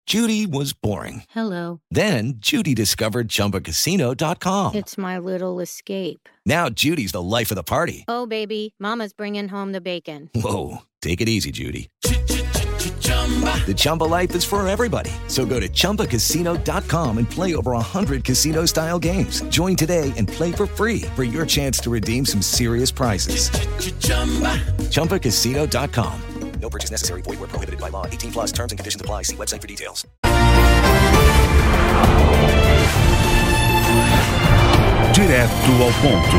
Judy was boring. Hello. Then Judy discovered ChumbaCasino.com. It's my little escape. Now Judy's the life of the party. Oh, baby, mama's bringing home the bacon. Whoa, take it easy, Judy. The Chumba life is for everybody. So go to ChumbaCasino.com and play over 100 casino-style games. Join today and play for free for your chance to redeem some serious prizes. ChumbaCasino.com. No purchase necessary. Void where prohibited by law. 18 plus terms and conditions apply. See website for details. Direto ao ponto.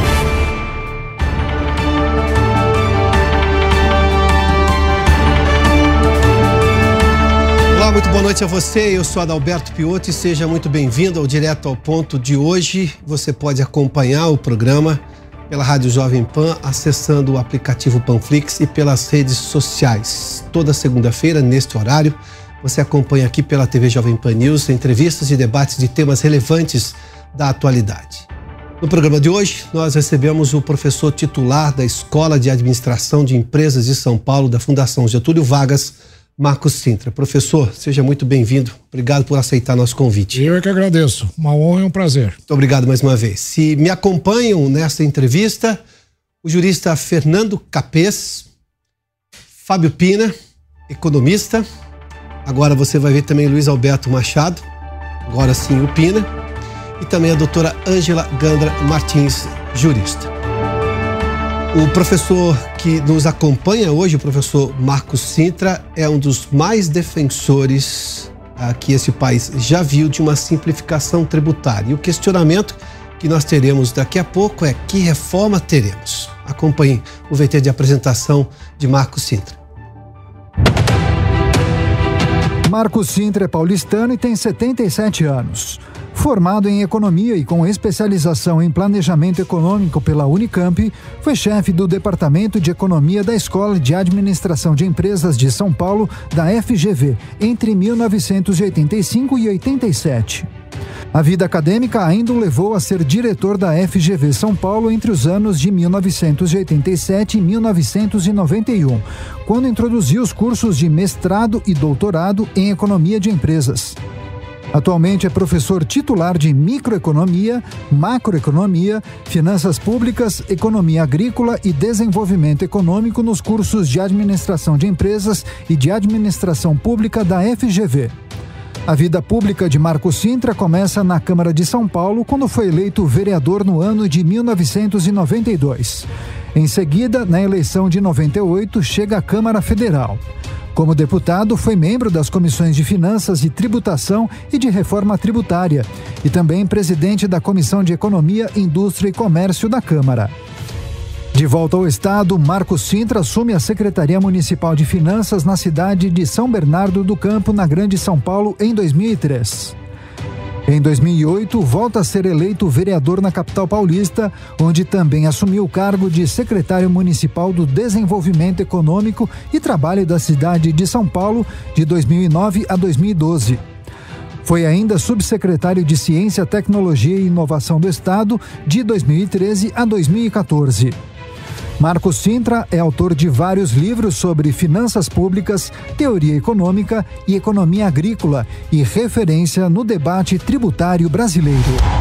Olá, muito boa noite a você. Eu sou Adalberto Piotto e seja muito bem-vindo ao Direto ao Ponto de hoje. Você pode acompanhar o programa pela Rádio Jovem Pan, acessando o aplicativo Panflix e pelas redes sociais. Toda segunda-feira, neste horário, você acompanha aqui pela TV Jovem Pan News entrevistas e debates de temas relevantes da atualidade. No programa de hoje, nós recebemos o professor titular da Escola de Administração de Empresas de São Paulo, da Fundação Getúlio Vargas, Marcos Cintra. Professor, seja muito bem-vindo. Obrigado por aceitar nosso convite. Eu é que agradeço. Uma honra e um prazer. Muito obrigado mais uma vez. Se me acompanham nesta entrevista, o jurista Fernando Capês, Fábio Pina, economista. Agora você vai ver também Luiz Alberto Machado, agora sim o Pina. E também a doutora Ângela Gandra Martins, jurista. O professor que nos acompanha hoje, o professor Marcos Cintra, é um dos mais defensores que esse país já viu de uma simplificação tributária. E o questionamento que nós teremos daqui a pouco é: que reforma teremos? Acompanhe o VT de apresentação de Marcos Cintra. Marcos Cintra é paulistano e tem 77 anos. Formado em economia e com especialização em planejamento econômico pela Unicamp, foi chefe do Departamento de Economia da Escola de Administração de Empresas de São Paulo, da FGV, entre 1985 e 87. A vida acadêmica ainda o levou a ser diretor da FGV São Paulo entre os anos de 1987 e 1991, quando introduziu os cursos de mestrado e doutorado em Economia de Empresas. Atualmente é professor titular de microeconomia, macroeconomia, finanças públicas, economia agrícola e desenvolvimento econômico nos cursos de administração de empresas e de administração pública da FGV. A vida pública de Marcos Cintra começa na Câmara de São Paulo, quando foi eleito vereador no ano de 1992. Em seguida, na eleição de 98, chega à Câmara Federal. Como deputado, foi membro das comissões de Finanças e Tributação e de Reforma Tributária, e também presidente da Comissão de Economia, Indústria e Comércio da Câmara. De volta ao Estado, Marcos Cintra assume a Secretaria Municipal de Finanças na cidade de São Bernardo do Campo, na Grande São Paulo, em 2003. Em 2008, volta a ser eleito vereador na capital paulista, onde também assumiu o cargo de secretário municipal do Desenvolvimento Econômico e Trabalho da cidade de São Paulo, de 2009 a 2012. Foi ainda subsecretário de Ciência, Tecnologia e Inovação do Estado, de 2013 a 2014. Marcos Cintra é autor de vários livros sobre finanças públicas, teoria econômica e economia agrícola e referência no debate tributário brasileiro.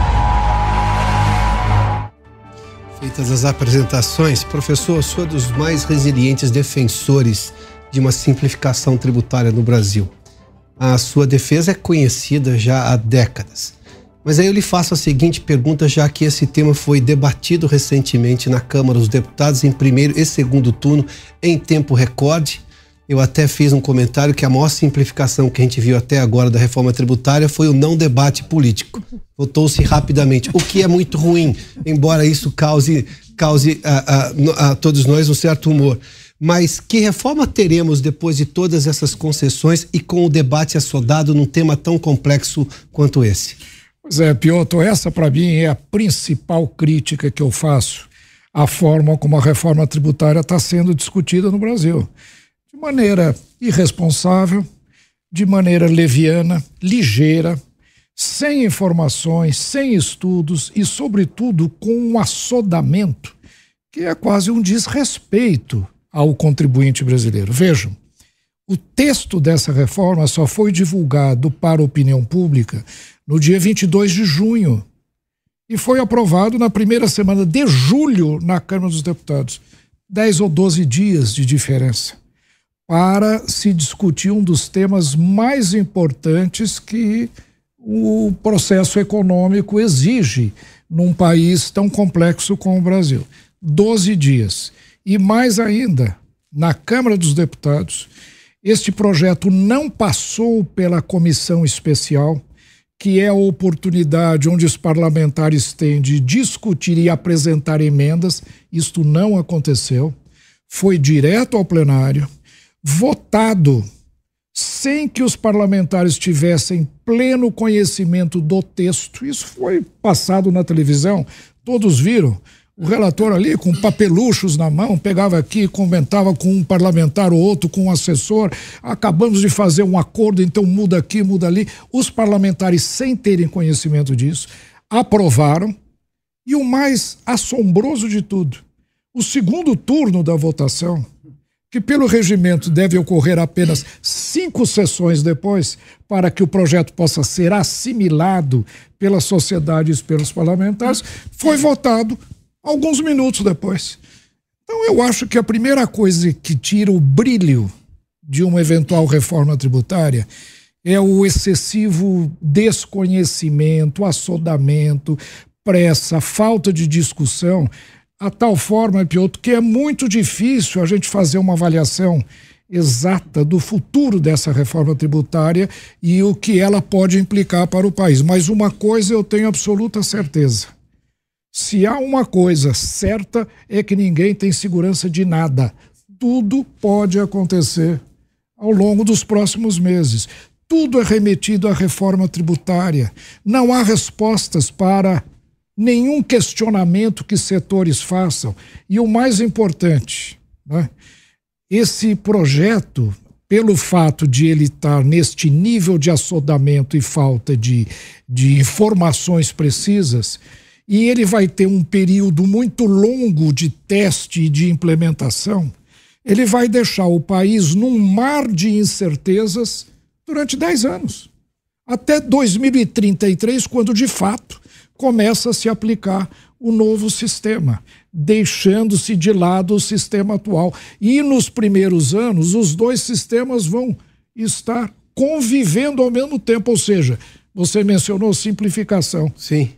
Feitas as apresentações, professor, sou dos mais resilientes defensores de uma simplificação tributária no Brasil. A sua defesa é conhecida já há décadas. Mas aí eu lhe faço a seguinte pergunta, já que esse tema foi debatido recentemente na Câmara dos Deputados em primeiro e segundo turno em tempo recorde. Eu até fiz um comentário que a maior simplificação que a gente viu até agora da reforma tributária foi o não debate político. Votou-se rapidamente, o que é muito ruim, embora isso cause a todos nós um certo humor. Mas que reforma teremos depois de todas essas concessões e com o debate assodado num tema tão complexo quanto esse? Pois é, Piotto, essa para mim é a principal crítica que eu faço à forma como a reforma tributária está sendo discutida no Brasil. De maneira irresponsável, de maneira leviana, ligeira, sem informações, sem estudos e, sobretudo, com um assodamento que é quase um desrespeito ao contribuinte brasileiro. Vejam, O texto dessa reforma só foi divulgado para a opinião pública no dia 22 de junho e foi aprovado na primeira semana de julho na Câmara dos Deputados. 10 ou 12 dias de diferença para se discutir um dos temas mais importantes que o processo econômico exige num país tão complexo como o Brasil. 12 dias. E mais ainda, na Câmara dos Deputados, este projeto não passou pela comissão especial, que é a oportunidade onde os parlamentares têm de discutir e apresentar emendas. Isto não aconteceu. Foi direto ao plenário, votado sem que os parlamentares tivessem pleno conhecimento do texto. Isso foi passado na televisão, todos viram. O relator ali com papeluchos na mão, pegava aqui, comentava com um parlamentar ou outro, com um assessor, acabamos de fazer um acordo, então muda aqui, muda ali. Os parlamentares, sem terem conhecimento disso, aprovaram. E o mais assombroso de tudo, o segundo turno da votação, que pelo regimento deve ocorrer apenas 5 sessões depois, para que o projeto possa ser assimilado pela sociedade e pelos parlamentares, foi votado alguns minutos depois. Então eu acho que a primeira coisa que tira o brilho de uma eventual reforma tributária é o excessivo desconhecimento, assodamento, pressa, falta de discussão, a tal forma, Pioto, que é muito difícil a gente fazer uma avaliação exata do futuro dessa reforma tributária e o que ela pode implicar para o país. Mas uma coisa eu tenho absoluta certeza. Se há uma coisa certa é que ninguém tem segurança de nada. Tudo pode acontecer ao longo dos próximos meses. Tudo é remetido à reforma tributária. Não há respostas para nenhum questionamento que setores façam. E o mais importante, né? Esse projeto, pelo fato de ele estar neste nível de assodamento e falta de informações precisas, e ele vai ter um período muito longo de teste e de implementação, ele vai deixar o país num mar de incertezas durante 10 anos. Até 2033, quando de fato começa a se aplicar o novo sistema, deixando-se de lado o sistema atual. E nos primeiros anos, os dois sistemas vão estar convivendo ao mesmo tempo, ou seja, você mencionou simplificação. Sim.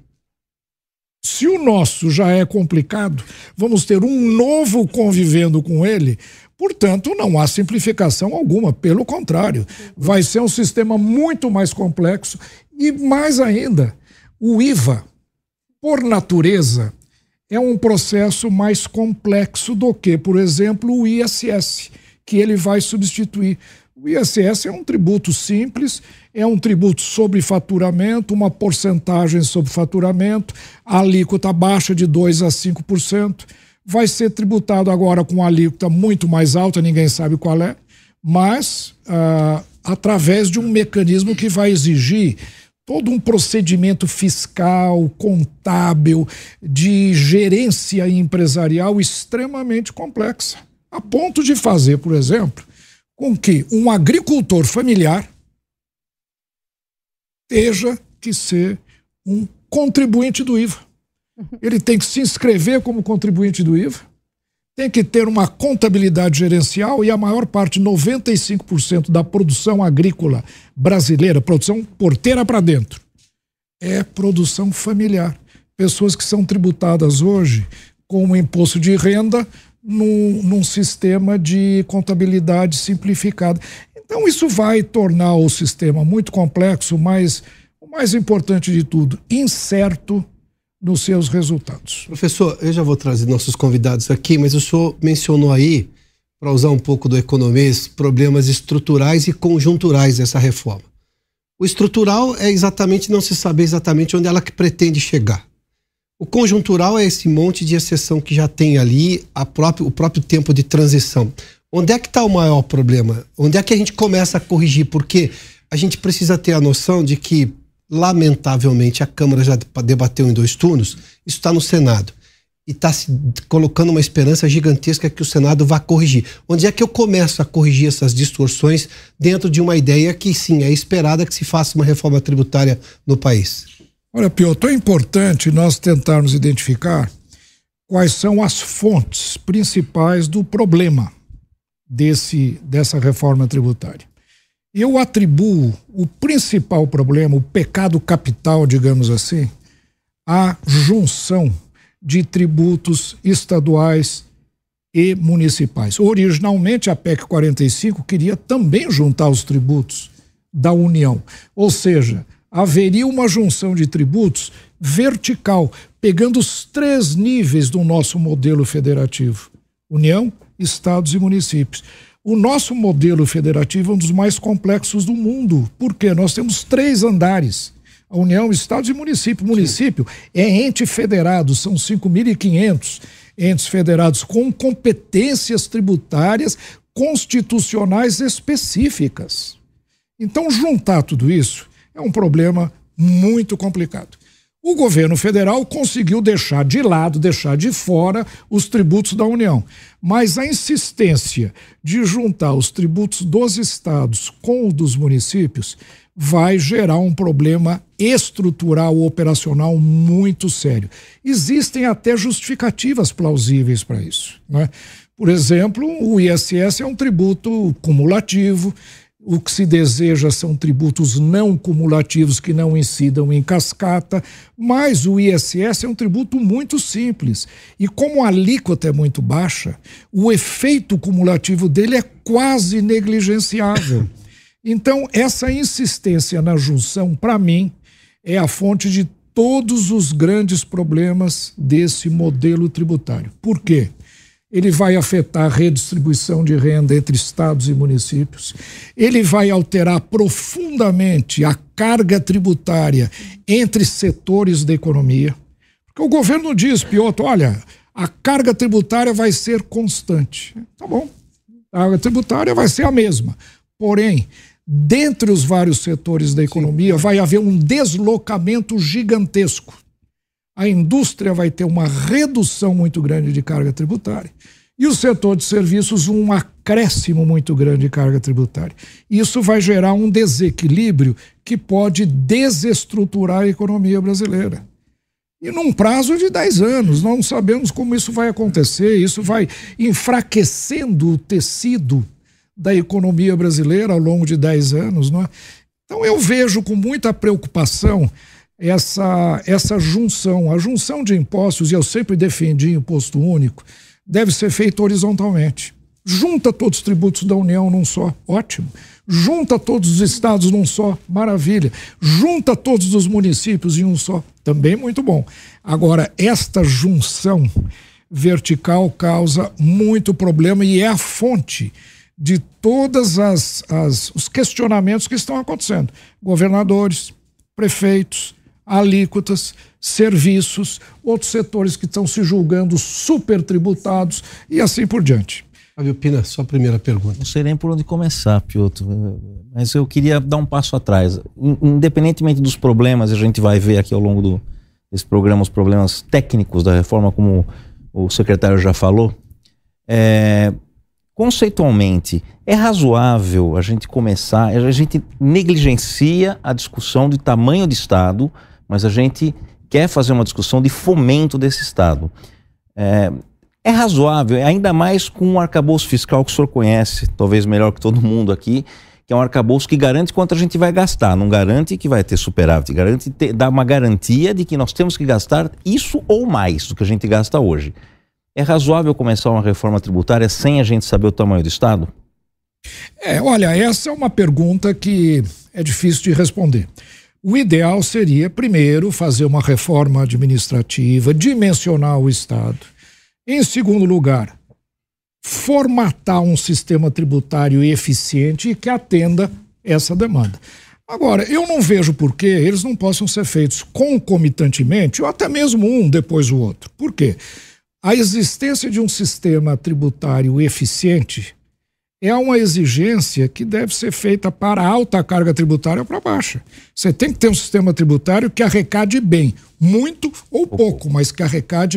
Se o nosso já é complicado, vamos ter um novo convivendo com ele, portanto, não há simplificação alguma, pelo contrário, vai ser um sistema muito mais complexo e mais ainda, o IVA, por natureza, é um processo mais complexo do que, por exemplo, o ISS, que ele vai substituir. O ISS é um tributo simples, é um tributo sobre faturamento, uma porcentagem sobre faturamento, a alíquota baixa de 2% a 5%, vai ser tributado agora com uma alíquota muito mais alta, ninguém sabe qual é, mas através de um mecanismo que vai exigir todo um procedimento fiscal, contábil, de gerência empresarial extremamente complexa, a ponto de fazer, por exemplo, com que um agricultor familiar tenha que ser um contribuinte do IVA. Ele tem que se inscrever como contribuinte do IVA, tem que ter uma contabilidade gerencial e a maior parte, 95% da produção agrícola brasileira, produção porteira para dentro, é produção familiar. Pessoas que são tributadas hoje com o imposto de renda num sistema de contabilidade simplificada. Então isso vai tornar o sistema muito complexo, mas o mais importante de tudo, incerto nos seus resultados. Professor, eu já vou trazer nossos convidados aqui, mas o senhor mencionou aí, para usar um pouco do economês, problemas estruturais e conjunturais dessa reforma. O estrutural é exatamente não se saber exatamente onde ela pretende chegar. O conjuntural é esse monte de exceção que já tem ali, o próprio tempo de transição. Onde é que está o maior problema? Onde é que a gente começa a corrigir? Porque a gente precisa ter a noção de que, lamentavelmente, a Câmara já debateu em 2 turnos, isso está no Senado. e está se colocando uma esperança gigantesca que o Senado vá corrigir. Onde é que eu começo a corrigir essas distorções dentro de uma ideia que, sim, é esperada que se faça uma reforma tributária no país? Olha, Piotr, é importante nós tentarmos identificar quais são as fontes principais do problema dessa reforma tributária. Eu atribuo o principal problema, o pecado capital, digamos assim, à junção de tributos estaduais e municipais. Originalmente, a PEC 45 queria também juntar os tributos da União, ou seja, haveria uma junção de tributos vertical, pegando os 3 níveis do nosso modelo federativo: União, estados e municípios. O nosso modelo federativo é um dos mais complexos do mundo, porque nós temos 3 andares: a União, estados e município. O município é ente federado, são 5.500 entes federados com competências tributárias constitucionais específicas. Então, juntar tudo isso é um problema muito complicado. O governo federal conseguiu deixar de lado, deixar de fora os tributos da União, mas a insistência de juntar os tributos dos estados com o dos municípios vai gerar um problema estrutural operacional muito sério. Existem até justificativas plausíveis para isso, né? Por exemplo, o ISS é um tributo cumulativo. O que se deseja são tributos não cumulativos que não incidam em cascata, mas o ISS é um tributo muito simples. E como a alíquota é muito baixa, o efeito cumulativo dele é quase negligenciável. Então, essa insistência na junção, para mim, é a fonte de todos os grandes problemas desse modelo tributário. Por quê? Ele vai afetar a redistribuição de renda entre estados e municípios, ele vai alterar profundamente a carga tributária entre setores da economia, porque o governo diz, Piotr, olha, a carga tributária vai ser constante. Tá bom, a carga tributária vai ser a mesma, porém, dentre os vários setores da economia vai haver um deslocamento gigantesco. A indústria vai ter uma redução muito grande de carga tributária e o setor de serviços um acréscimo muito grande de carga tributária. Isso vai gerar um desequilíbrio que pode desestruturar a economia brasileira. E num prazo de 10 anos, nós não sabemos como isso vai acontecer, isso vai enfraquecendo o tecido da economia brasileira ao longo de 10 anos, não é? Então eu vejo com muita preocupação essa junção, a junção de impostos, e eu sempre defendi imposto único, deve ser feita horizontalmente. Junta todos os tributos da União num só, ótimo. Junta todos os estados num só, maravilha. Junta todos os municípios em um só, também muito bom. Agora, esta junção vertical causa muito problema e é a fonte de todas os questionamentos que estão acontecendo. Governadores, prefeitos, alíquotas, serviços, outros setores que estão se julgando super tributados e assim por diante. Fábio Pina, sua primeira pergunta. Não sei nem por onde começar, Piotr, mas eu queria dar um passo atrás. Independentemente dos problemas, a gente vai ver aqui ao longo desse programa os problemas técnicos da reforma, como o secretário já falou. Conceitualmente, é razoável a gente começar, a gente negligencia a discussão de tamanho de Estado, mas a gente quer fazer uma discussão de fomento desse Estado. É razoável, ainda mais com um arcabouço fiscal que o senhor conhece, talvez melhor que todo mundo aqui, que é um arcabouço que garante quanto a gente vai gastar, não garante que vai ter superávit, dá uma garantia de que nós temos que gastar isso ou mais do que a gente gasta hoje. É razoável começar uma reforma tributária sem a gente saber o tamanho do Estado? Olha, essa é uma pergunta que é difícil de responder. O ideal seria, primeiro, fazer uma reforma administrativa, dimensionar o Estado. Em segundo lugar, formatar um sistema tributário eficiente e que atenda essa demanda. Agora, eu não vejo por que eles não possam ser feitos concomitantemente ou até mesmo um depois do outro. Por quê? A existência de um sistema tributário eficiente é uma exigência que deve ser feita para alta carga tributária ou para baixa. Você tem que ter um sistema tributário que arrecade bem, muito ou pouco, mas que arrecade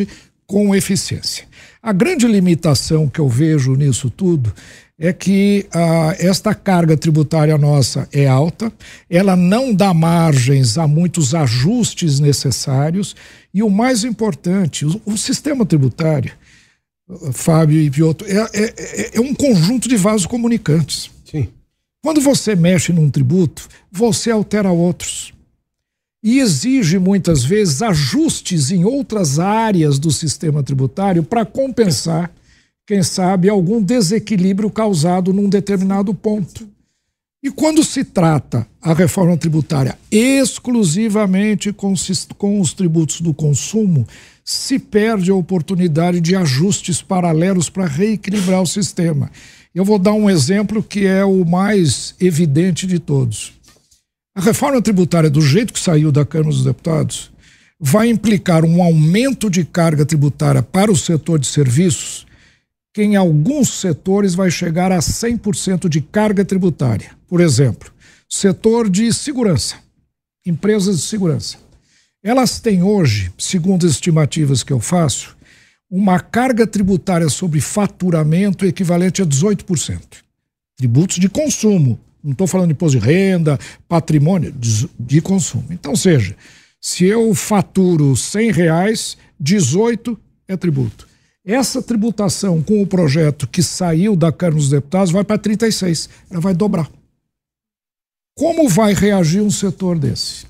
com eficiência. A grande limitação que eu vejo nisso tudo é que esta carga tributária nossa é alta, ela não dá margens a muitos ajustes necessários e o mais importante, o sistema tributário, Fábio e Piotr, é um conjunto de vasos comunicantes. Sim. Quando você mexe num tributo, você altera outros. E exige muitas vezes ajustes em outras áreas do sistema tributário para compensar, quem sabe, algum desequilíbrio causado num determinado ponto. E quando se trata a reforma tributária exclusivamente com os tributos do consumo, se perde a oportunidade de ajustes paralelos para reequilibrar o sistema. Eu vou dar um exemplo que é o mais evidente de todos. A reforma tributária, do jeito que saiu da Câmara dos Deputados, vai implicar um aumento de carga tributária para o setor de serviços, que em alguns setores vai chegar a 100% de carga tributária. Por exemplo, setor de segurança, empresas de segurança. Elas têm hoje, segundo as estimativas que eu faço, uma carga tributária sobre faturamento equivalente a 18%. Tributos de consumo. Não estou falando de imposto de renda, patrimônio, de consumo. Então, seja, se eu faturo R$100, 18 é tributo. Essa tributação com o projeto que saiu da Câmara dos Deputados vai para 36. Ela vai dobrar. Como vai reagir um setor desse?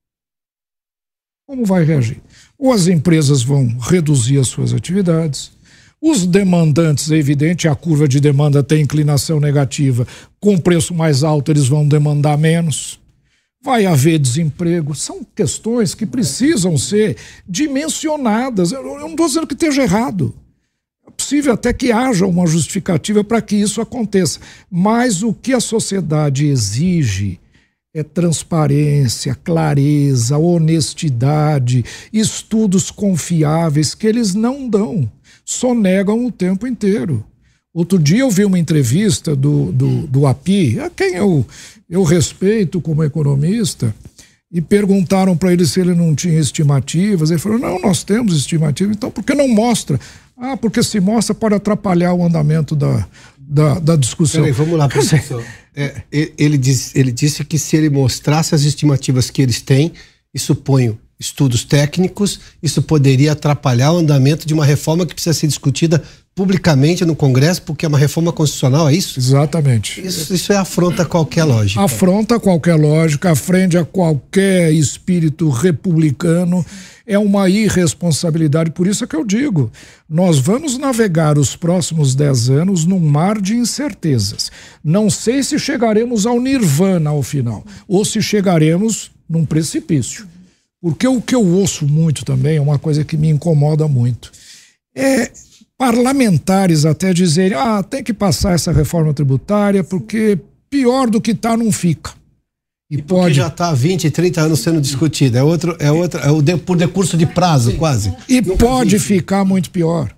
Como vai reagir? Ou as empresas vão reduzir as suas atividades, os demandantes, é evidente, a curva de demanda tem inclinação negativa, com preço mais alto eles vão demandar menos, vai haver desemprego, são questões que precisam ser dimensionadas. Eu não estou dizendo que esteja errado, é possível até que haja uma justificativa para que isso aconteça, mas o que a sociedade exige é transparência, clareza, honestidade, estudos confiáveis que eles não dão, só negam o tempo inteiro. Outro dia eu vi uma entrevista do API, a quem eu respeito como economista, e perguntaram para ele se ele não tinha estimativas. Ele falou, não, nós temos estimativas, então por que não mostra? Ah, porque se mostra pode atrapalhar o andamento da discussão. Peraí, vamos lá, professor. Ele disse que se ele mostrasse as estimativas que eles têm, e suponho estudos técnicos, isso poderia atrapalhar o andamento de uma reforma que precisa ser discutida publicamente no Congresso, porque é uma reforma constitucional, é isso? Exatamente. Isso é afronta a qualquer lógica. Afronta a qualquer lógica, afrente a qualquer espírito republicano, é uma irresponsabilidade. Por isso é que eu digo, nós vamos navegar os próximos 10 anos num mar de incertezas. Não sei se chegaremos ao nirvana ao final, ou se chegaremos num precipício. Porque o que eu ouço muito também, é uma coisa que me incomoda muito, é parlamentares até dizerem, tem que passar essa reforma tributária porque pior do que está não fica. E pode já está há 20, 30 anos sendo discutido, por decurso de prazo quase. E pode ficar muito pior,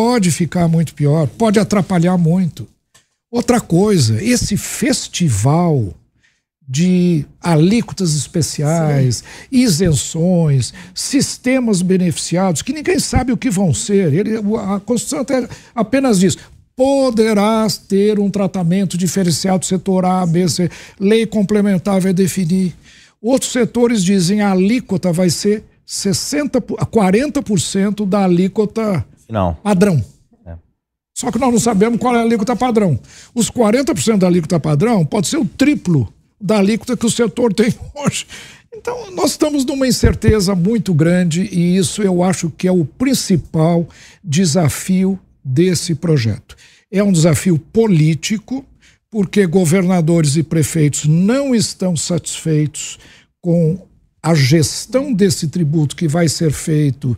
pode atrapalhar muito. Outra coisa, esse festival de alíquotas especiais, isenções, sistemas beneficiados, que ninguém sabe o que vão ser. A Constituição apenas diz, poderá ter um tratamento diferenciado do setor A, B, C. Lei complementar vai definir. Outros setores dizem a alíquota vai ser 40% da alíquota padrão. Só que nós não sabemos qual é a alíquota padrão. Os 40% da alíquota padrão pode ser o triplo da alíquota que o setor tem hoje. Então, nós estamos numa incerteza muito grande e isso eu acho que é o principal desafio desse projeto. É um desafio político, porque governadores e prefeitos não estão satisfeitos com a gestão desse tributo que vai ser feita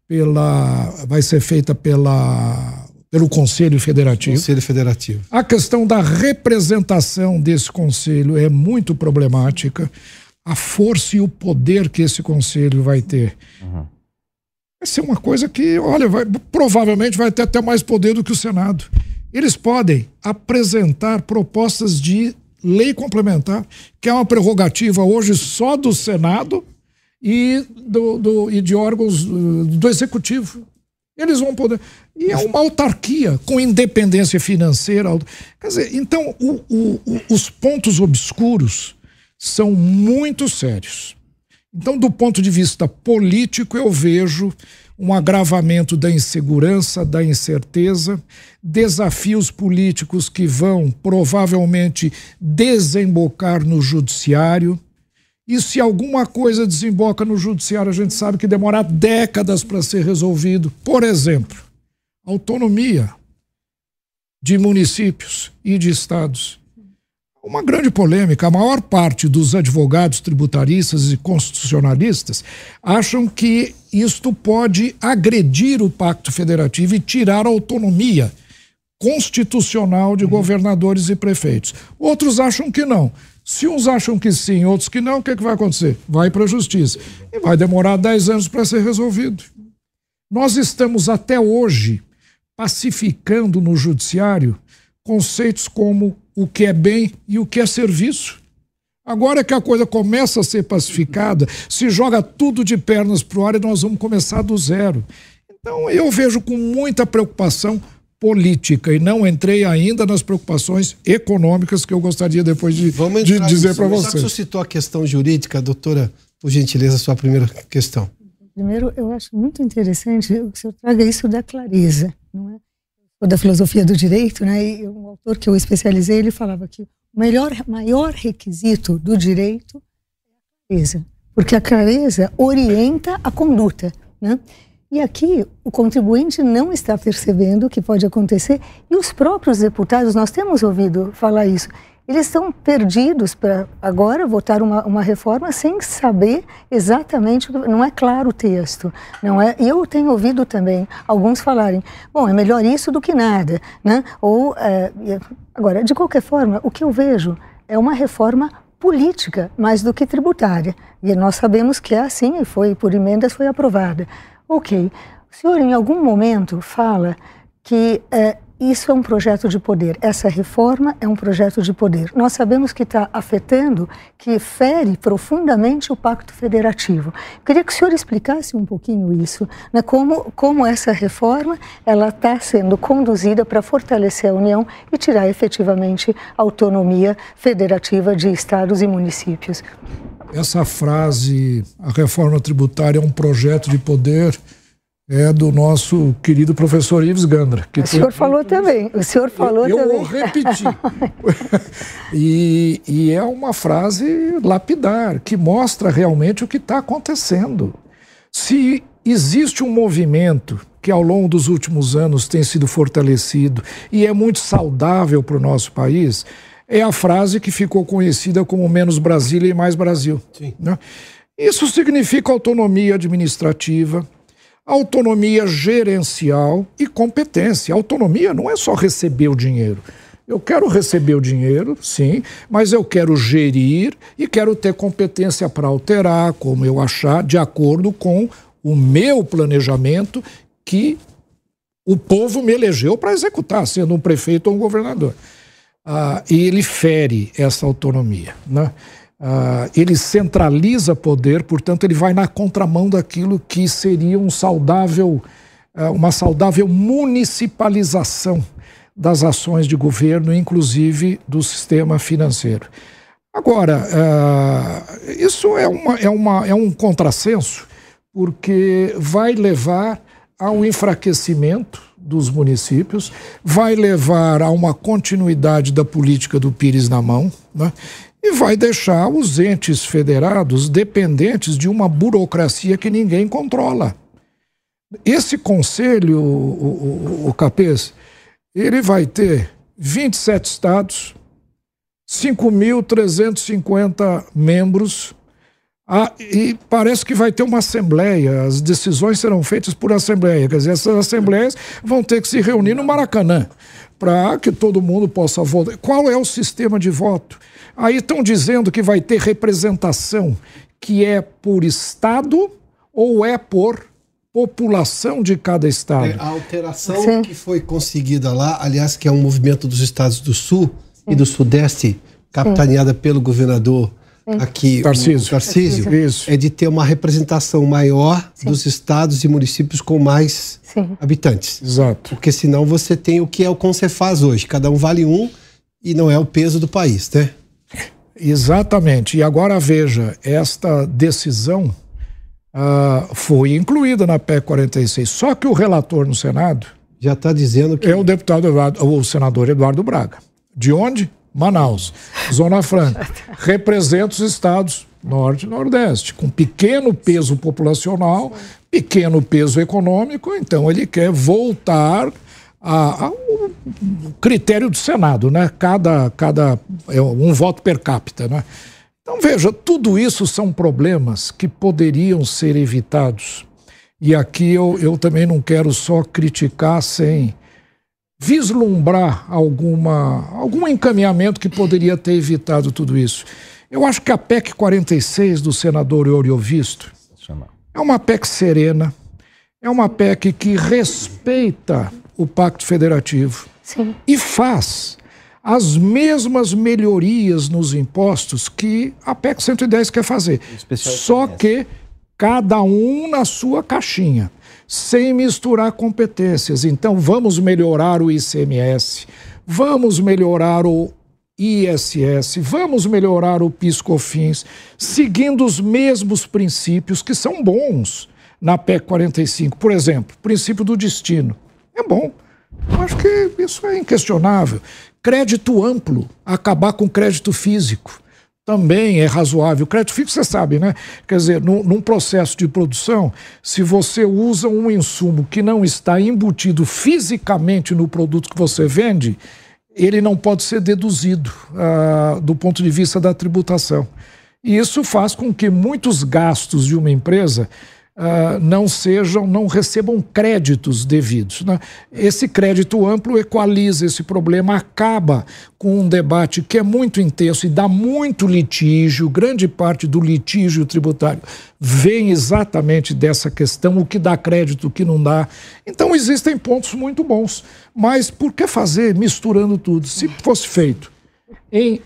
pelo Conselho Federativo. A questão da representação desse Conselho é muito problemática. A força e o poder que esse Conselho vai ter. Vai ser uma coisa que, provavelmente vai ter até mais poder do que o Senado. Eles podem apresentar propostas de lei complementar, que é uma prerrogativa hoje só do Senado e de órgãos do Executivo. Eles vão poder... E é uma autarquia com independência financeira. Quer dizer, então, os pontos obscuros são muito sérios. Então, do ponto de vista político, eu vejo um agravamento da insegurança, da incerteza, desafios políticos que vão provavelmente desembocar no judiciário. E se alguma coisa desemboca no judiciário, a gente sabe que demora décadas para ser resolvido. Por exemplo, autonomia de municípios e de estados. Uma grande polêmica. A maior parte dos advogados tributaristas e constitucionalistas acham que isto pode agredir o Pacto Federativo e tirar a autonomia constitucional de governadores e prefeitos. Outros acham que não. Se uns acham que sim, outros que não, o que é que vai acontecer? Vai para a justiça. E vai demorar 10 anos para ser resolvido. Nós estamos até hoje pacificando no judiciário conceitos como o que é bem e o que é serviço. Agora que a coisa começa a ser pacificada, se joga tudo de pernas para o ar e nós vamos começar do zero. Então eu vejo com muita preocupação política e não entrei ainda nas preocupações econômicas que eu gostaria depois de dizer para vocês. Você citou a questão jurídica, doutora, por gentileza, sua primeira questão. Primeiro, eu acho muito interessante que o senhor traga isso da clareza, não é? Da filosofia do direito, né? E um autor que eu especializei, ele falava que o maior requisito do direito é a clareza, porque a clareza orienta a conduta, né? E aqui o contribuinte não está percebendo o que pode acontecer e os próprios deputados, nós temos ouvido falar isso, eles estão perdidos para agora votar uma reforma sem saber exatamente, não é claro o texto, não é? E eu tenho ouvido também alguns falarem, bom, é melhor isso do que nada, né? Agora, de qualquer forma, o que eu vejo é uma reforma política mais do que tributária, e nós sabemos que é assim, e foi por emendas, foi aprovada. Ok, o senhor em algum momento fala que isso é um projeto de poder, essa reforma é um projeto de poder. Nós sabemos que está afetando, que fere profundamente o Pacto Federativo. Eu queria que o senhor explicasse um pouquinho isso, né? Como essa reforma ela está sendo conduzida para fortalecer a União e tirar efetivamente a autonomia federativa de estados e municípios. Essa frase, a reforma tributária é um projeto de poder, é do nosso querido professor Ives Gandra. O senhor falou também. O senhor falou também. Eu vou repetir. E é uma frase lapidar, que mostra realmente o que está acontecendo. Se existe um movimento que ao longo dos últimos anos tem sido fortalecido e é muito saudável para o nosso país, é a frase que ficou conhecida como menos Brasília e mais Brasil. Sim. Né? Isso significa autonomia administrativa, autonomia gerencial e competência. Autonomia não é só receber o dinheiro. Eu quero receber o dinheiro, sim, mas eu quero gerir e quero ter competência para alterar, como eu achar, de acordo com o meu planejamento que o povo me elegeu para executar, sendo um prefeito ou um governador. E ele fere essa autonomia, né? Ele centraliza poder, portanto ele vai na contramão daquilo que seria uma saudável municipalização das ações de governo, inclusive do sistema financeiro. Agora, isso é um contrassenso, porque vai levar ao enfraquecimento dos municípios, vai levar a uma continuidade da política do Pires na mão, né? E vai deixar os entes federados dependentes de uma burocracia que ninguém controla. Esse conselho, o Capês, ele vai ter 27 estados, 5.350 membros, e parece que vai ter uma assembleia, as decisões serão feitas por assembleia, quer dizer, essas assembleias vão ter que se reunir no Maracanã, para que todo mundo possa votar. Qual é o sistema de voto? Aí estão dizendo que vai ter representação que é por estado ou é por população de cada estado. A alteração que foi conseguida lá, aliás, que é um movimento dos estados do Sul e do Sudeste, capitaneada pelo governador aqui, Tarcísio, é de ter uma representação maior dos estados e municípios com mais habitantes. Exato. Porque senão você tem o que é o Concefaz hoje, cada um vale um e não é o peso do país, né? Exatamente. E agora veja, esta decisão foi incluída na PEC 46, só que o relator no Senado já está dizendo que é o senador Eduardo Braga. De onde? Manaus, Zona Franca, representa os estados Norte e Nordeste, com pequeno peso populacional, pequeno peso econômico, então ele quer voltar ao critério do Senado, né? Cada um voto per capita, né? Então veja, tudo isso são problemas que poderiam ser evitados. E aqui eu também não quero só criticar sem vislumbrar algum encaminhamento que poderia ter evitado tudo isso. Eu acho que a PEC 46 do senador Eoriovisto é uma PEC serena, é uma PEC que respeita o Pacto Federativo e faz as mesmas melhorias nos impostos que a PEC 110 quer fazer. Só que cada um na sua caixinha, sem misturar competências. Então, vamos melhorar o ICMS, vamos melhorar o ISS, vamos melhorar o PIS/COFINS, seguindo os mesmos princípios que são bons na PEC 45. Por exemplo, o princípio do destino. É bom. Eu acho que isso é inquestionável. Crédito amplo, acabar com crédito físico. Também é razoável. O crédito fixo, você sabe, né? Quer dizer, num processo de produção, se você usa um insumo que não está embutido fisicamente no produto que você vende, ele não pode ser deduzido do ponto de vista da tributação. E isso faz com que muitos gastos de uma empresa não recebam créditos devidos, né? Esse crédito amplo equaliza esse problema, acaba com um debate que é muito intenso e dá muito litígio. Grande parte do litígio tributário vem exatamente dessa questão, o que dá crédito, o que não dá. Então existem pontos muito bons, mas por que fazer misturando tudo? Se fosse feito em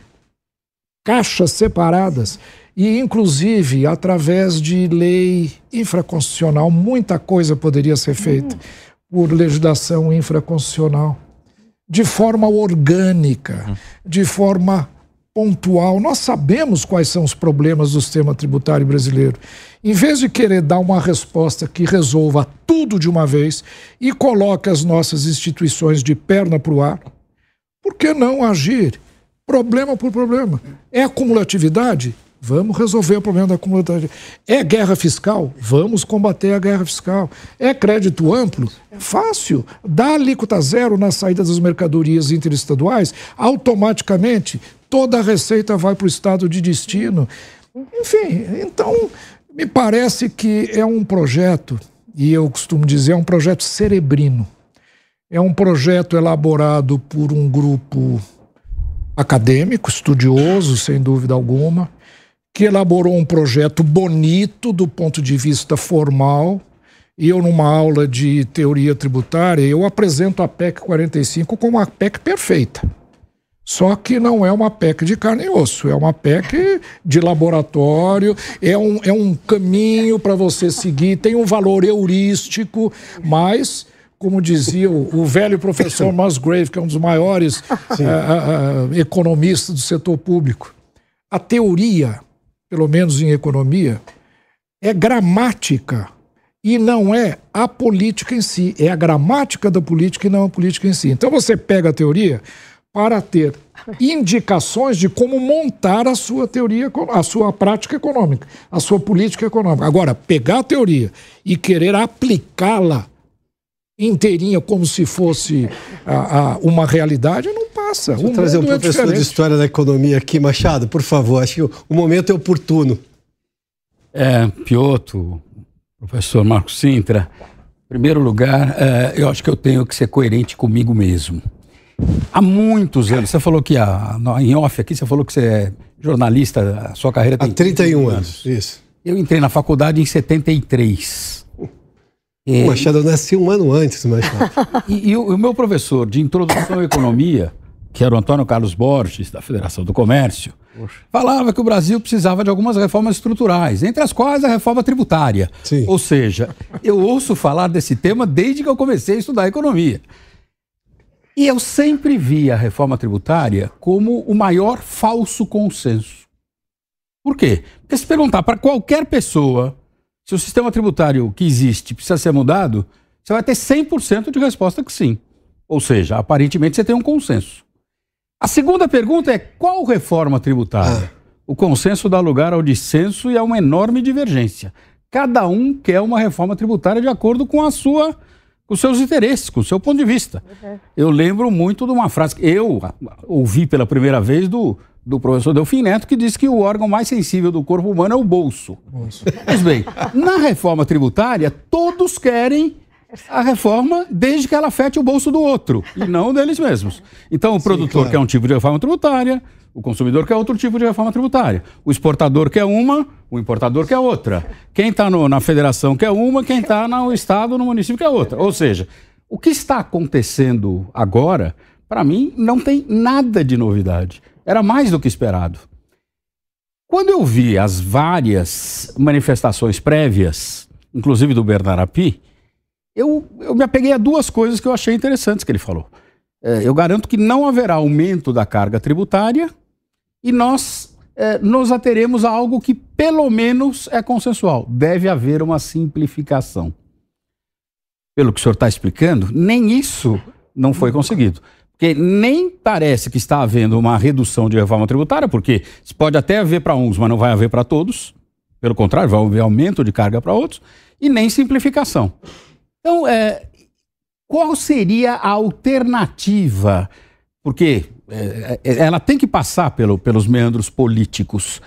caixas separadas, e, inclusive, através de lei infraconstitucional, muita coisa poderia ser feita por legislação infraconstitucional, de forma orgânica, de forma pontual. Nós sabemos quais são os problemas do sistema tributário brasileiro. Em vez de querer dar uma resposta que resolva tudo de uma vez e coloque as nossas instituições de perna para o ar, por que não agir problema por problema? É acumulatividade? Vamos resolver o problema da acumulatividade. É guerra fiscal? Vamos combater a guerra fiscal. É crédito amplo? É fácil. Dá alíquota zero na saída das mercadorias interestaduais, automaticamente toda a receita vai para o estado de destino. Enfim, então me parece que é um projeto, e eu costumo dizer, é um projeto cerebrino. É um projeto elaborado por um grupo acadêmico, estudioso, sem dúvida alguma, que elaborou um projeto bonito do ponto de vista formal. E eu, numa aula de teoria tributária, eu apresento a PEC 45 como uma PEC perfeita. Só que não é uma PEC de carne e osso, é uma PEC de laboratório, é um caminho para você seguir, tem um valor heurístico, mas, como dizia o velho professor Musgrave, que é um dos maiores economistas do setor público, a teoria, pelo menos em economia, é gramática e não é a política em si. É a gramática da política e não a política em si. Então você pega a teoria para ter indicações de como montar a sua teoria, a sua prática econômica, a sua política econômica. Agora, pegar a teoria e querer aplicá-la inteirinha como se fosse uma realidade, não passa. Deixa eu trazer um professor de História da Economia aqui, Machado, por favor. Acho que o momento é oportuno. Piotr, professor Marcos Sintra, em primeiro lugar, eu acho que eu tenho que ser coerente comigo mesmo. Há muitos anos, você falou que em off aqui, você falou que você é jornalista, a sua carreira tem... Há 31 anos, isso. Eu entrei na faculdade em 73. O Machado nasceu um ano antes, Machado. E o meu professor de introdução à economia que era o Antônio Carlos Borges, da Federação do Comércio, falava que o Brasil precisava de algumas reformas estruturais, entre as quais a reforma tributária. Sim. Ou seja, eu ouço falar desse tema desde que eu comecei a estudar economia. E eu sempre vi a reforma tributária como o maior falso consenso. Por quê? Porque se perguntar para qualquer pessoa se o sistema tributário que existe precisa ser mudado, você vai ter 100% de resposta que sim. Ou seja, aparentemente você tem um consenso. A segunda pergunta é qual reforma tributária? O consenso dá lugar ao dissenso e a uma enorme divergência. Cada um quer uma reforma tributária de acordo com com os seus interesses, com o seu ponto de vista. Eu lembro muito de uma frase que eu ouvi pela primeira vez do professor Delfim Neto, que disse que o órgão mais sensível do corpo humano é o bolso. Pois bem, na reforma tributária, todos querem a reforma desde que ela afete o bolso do outro e não deles mesmos. Então o produtor quer um tipo de reforma tributária, o consumidor quer outro tipo de reforma tributária. O exportador quer uma, o importador quer outra. Quem está na federação quer uma, quem está no estado, no município quer outra. Ou seja, o que está acontecendo agora, para mim, não tem nada de novidade. Era mais do que esperado. Quando eu vi as várias manifestações prévias, inclusive do Bernardo Api, eu me apeguei a duas coisas que eu achei interessantes que ele falou. Eu garanto que não haverá aumento da carga tributária e nós nos ateremos a algo que pelo menos é consensual. Deve haver uma simplificação. Pelo que o senhor está explicando, nem isso não foi conseguido. Porque nem parece que está havendo uma redução de reforma tributária, porque pode até haver para uns, mas não vai haver para todos. Pelo contrário, vai haver aumento de carga para outros. E nem simplificação. Então, qual seria a alternativa? Porque ela tem que passar pelos meandros políticos.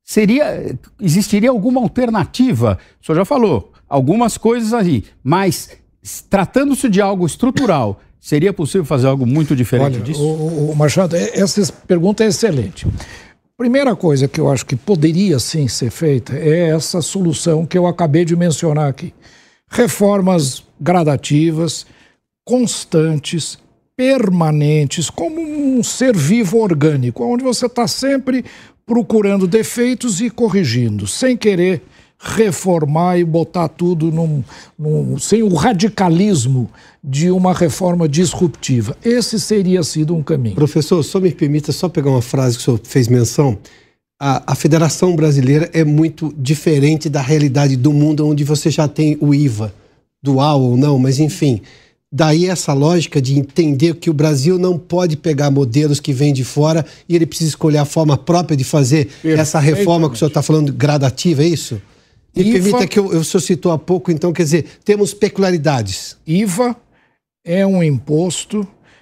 Existiria alguma alternativa? O senhor já falou, algumas coisas aí, mas tratando-se de algo estrutural, seria possível fazer algo muito diferente disso? Machado, essa pergunta é excelente. Primeira coisa que eu acho que poderia sim ser feita é essa solução que eu acabei de mencionar aqui. Reformas gradativas, constantes, permanentes, como um ser vivo orgânico, onde você está sempre procurando defeitos e corrigindo, sem querer reformar e botar tudo sem o radicalismo de uma reforma disruptiva. Esse seria sido um caminho. Professor, só me permita só pegar uma frase que o senhor fez menção. A Federação Brasileira é muito diferente da realidade do mundo onde você já tem o IVA, dual ou não, mas enfim. Daí essa lógica de entender que o Brasil não pode pegar modelos que vêm de fora e ele precisa escolher a forma própria de fazer essa reforma que o senhor está falando gradativa, é isso? Me permita que o senhor citou há pouco, então, quer dizer, temos peculiaridades. IVA é um imposto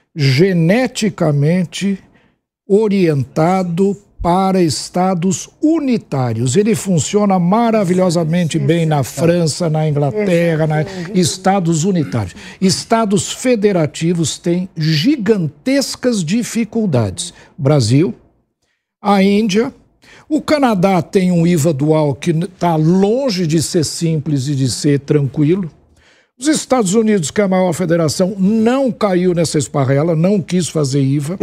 geneticamente orientado para estados unitários. Ele funciona maravilhosamente bem na França, na Inglaterra, estados unitários. Estados federativos têm gigantescas dificuldades. Brasil, a Índia, o Canadá tem um IVA dual que está longe de ser simples e de ser tranquilo. Os Estados Unidos, que é a maior federação, não caiu nessa esparrela, não quis fazer IVA.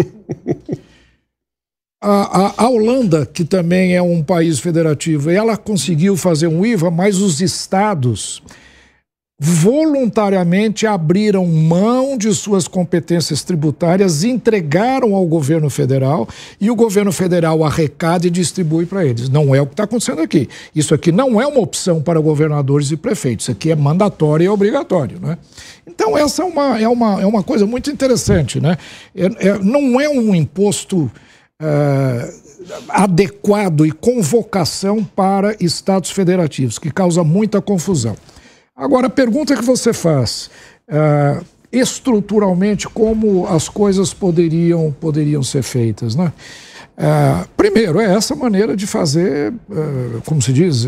A Holanda, que também é um país federativo, ela conseguiu fazer um IVA, mas os estados voluntariamente abriram mão de suas competências tributárias, entregaram ao governo federal e o governo federal arrecada e distribui para eles. Não é o que está acontecendo aqui. Isso aqui não é uma opção para governadores e prefeitos. Isso aqui é mandatório e obrigatório, né? Então essa é uma coisa muito interessante, né? Não é um imposto adequado e com vocação para estados federativos, que causa muita confusão. Agora, a pergunta que você faz, estruturalmente, como as coisas poderiam ser feitas, né? Primeiro, é essa maneira de fazer, como se diz?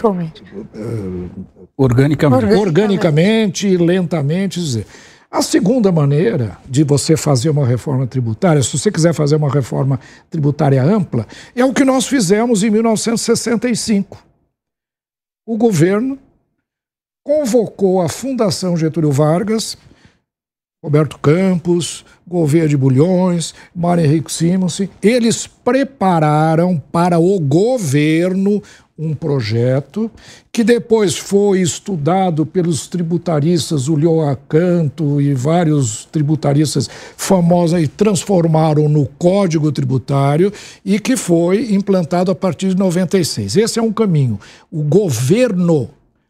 Organicamente, lentamente, dizer. A segunda maneira de você fazer uma reforma tributária, se você quiser fazer uma reforma tributária ampla, é o que nós fizemos em 1965. O governo convocou a Fundação Getúlio Vargas, Roberto Campos, Gouveia de Bulhões, Mário Henrique Simonsen, eles prepararam para o governo um projeto que depois foi estudado pelos tributaristas, o Lioa Canto e vários tributaristas famosos e transformaram no Código Tributário e que foi implantado a partir de 96. Esse é um caminho. O governo,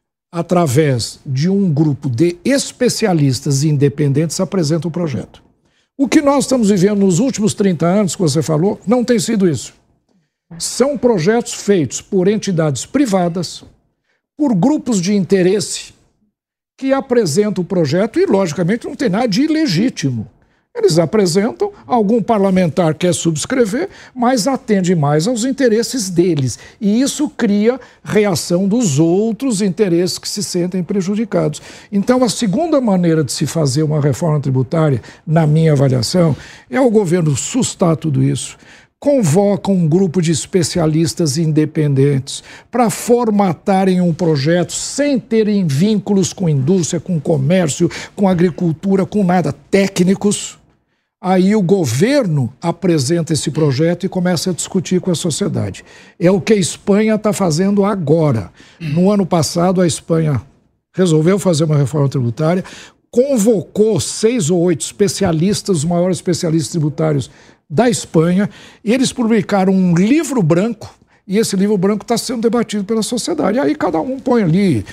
através de um grupo de especialistas independentes, apresenta o projeto. O que nós estamos vivendo nos últimos 30 anos, que você falou, não tem sido isso. São projetos feitos por entidades privadas, por grupos de interesse, que apresentam o projeto e, logicamente, não tem nada de ilegítimo. Eles apresentam, algum parlamentar quer subscrever, mas atende mais aos interesses deles. E isso cria reação dos outros interesses que se sentem prejudicados. Então, a segunda maneira de se fazer uma reforma tributária, na minha avaliação, é o governo sustar tudo isso, convoca um grupo de especialistas independentes para formatarem um projeto sem terem vínculos com indústria, com comércio, com agricultura, com nada, técnicos. Aí o governo apresenta esse projeto e começa a discutir com a sociedade. É o que a Espanha está fazendo agora. No ano passado, a Espanha resolveu fazer uma reforma tributária, convocou 6 ou 8 especialistas, os maiores especialistas tributários da Espanha, e eles publicaram um livro branco, e esse livro branco está sendo debatido pela sociedade. Aí cada um põe ali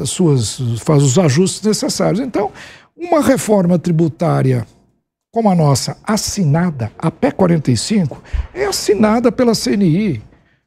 faz os ajustes necessários. Então, uma reforma tributária como a nossa, assinada, a PEC 45, é assinada pela CNI.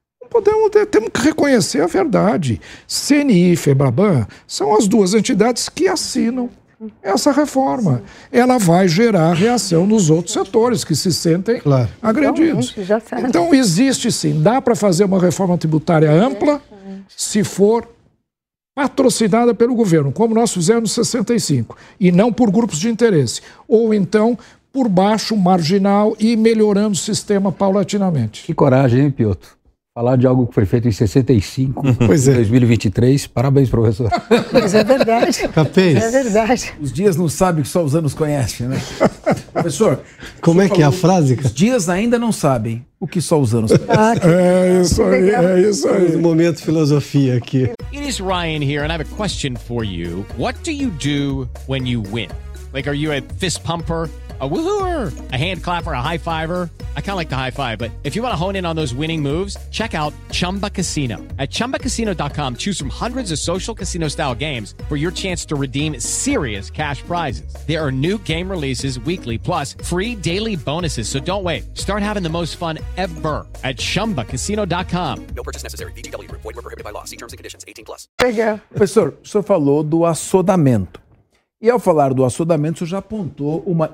Temos que reconhecer a verdade. CNI e FEBRABAN são as duas entidades que assinam essa reforma. Ela vai gerar reação nos outros setores que se sentem agredidos. Então, existe sim, dá para fazer uma reforma tributária ampla se for patrocinada pelo governo, como nós fizemos em 65, e não por grupos de interesse. Ou então, por baixo, marginal, e melhorando o sistema paulatinamente. Que coragem, hein, Piotr? Falar de algo que foi feito em 65, pois é. 2023. Parabéns, professor. Mas é verdade. Capês. É verdade. Os dias não sabem o que só os anos conhecem, né? Professor, como é que é a frase? Os dias ainda não sabem o que só os anos conhecem. É isso aí, é isso aí. Um momento de filosofia aqui. It is Ryan here, and I have a question for you. What do you do when you win? Like, are you a fist pumper? A woohooer, a hand clapper, a high fiver. I kind of like the high five, but if you want to hone in on those winning moves, check out Chumba Casino. At ChumbaCasino.com, choose from hundreds of social casino style games for your chance to redeem serious cash prizes. There are new game releases weekly, plus free daily bonuses. So don't wait. Start having the most fun ever at ChumbaCasino.com. No purchase necessary. VGW Group. Void where prohibited by law. See terms and conditions. 18+. Legal. Professor, o senhor falou do assodamento. E ao falar do assodamento, o senhor já apontou uma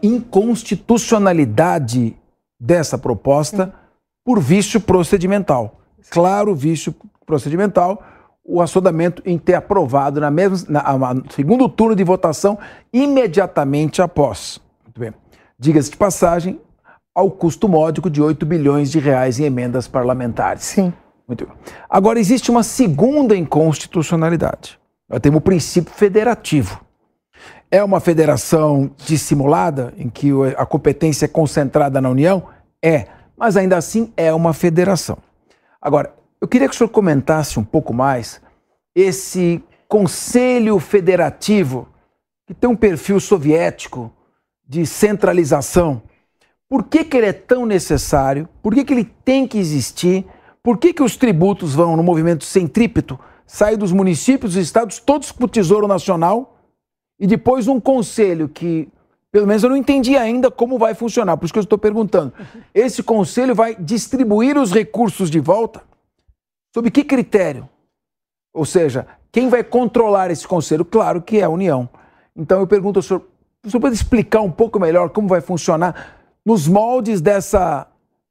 inconstitucionalidade dessa proposta por vício procedimental. Claro, vício procedimental, o assodamento em ter aprovado no segundo turno de votação imediatamente após. Muito bem. Diga-se de passagem, ao custo módico de 8 bilhões de reais em emendas parlamentares. Sim. Muito bem. Agora, existe uma segunda inconstitucionalidade. Nós temos o princípio federativo. É uma federação dissimulada, em que a competência é concentrada na União? É, mas ainda assim é uma federação. Agora, eu queria que o senhor comentasse um pouco mais esse Conselho Federativo, que tem um perfil soviético de centralização. Por que ele é tão necessário? Por que ele tem que existir? Por que os tributos vão, no movimento centrípeto, sair dos municípios, dos estados, todos para o Tesouro Nacional? E depois um conselho que, pelo menos eu não entendi ainda como vai funcionar, por isso que eu estou perguntando. Esse conselho vai distribuir os recursos de volta? Sob que critério? Ou seja, quem vai controlar esse conselho? Claro que é a União. Então eu pergunto ao senhor, o senhor pode explicar um pouco melhor como vai funcionar nos moldes dessa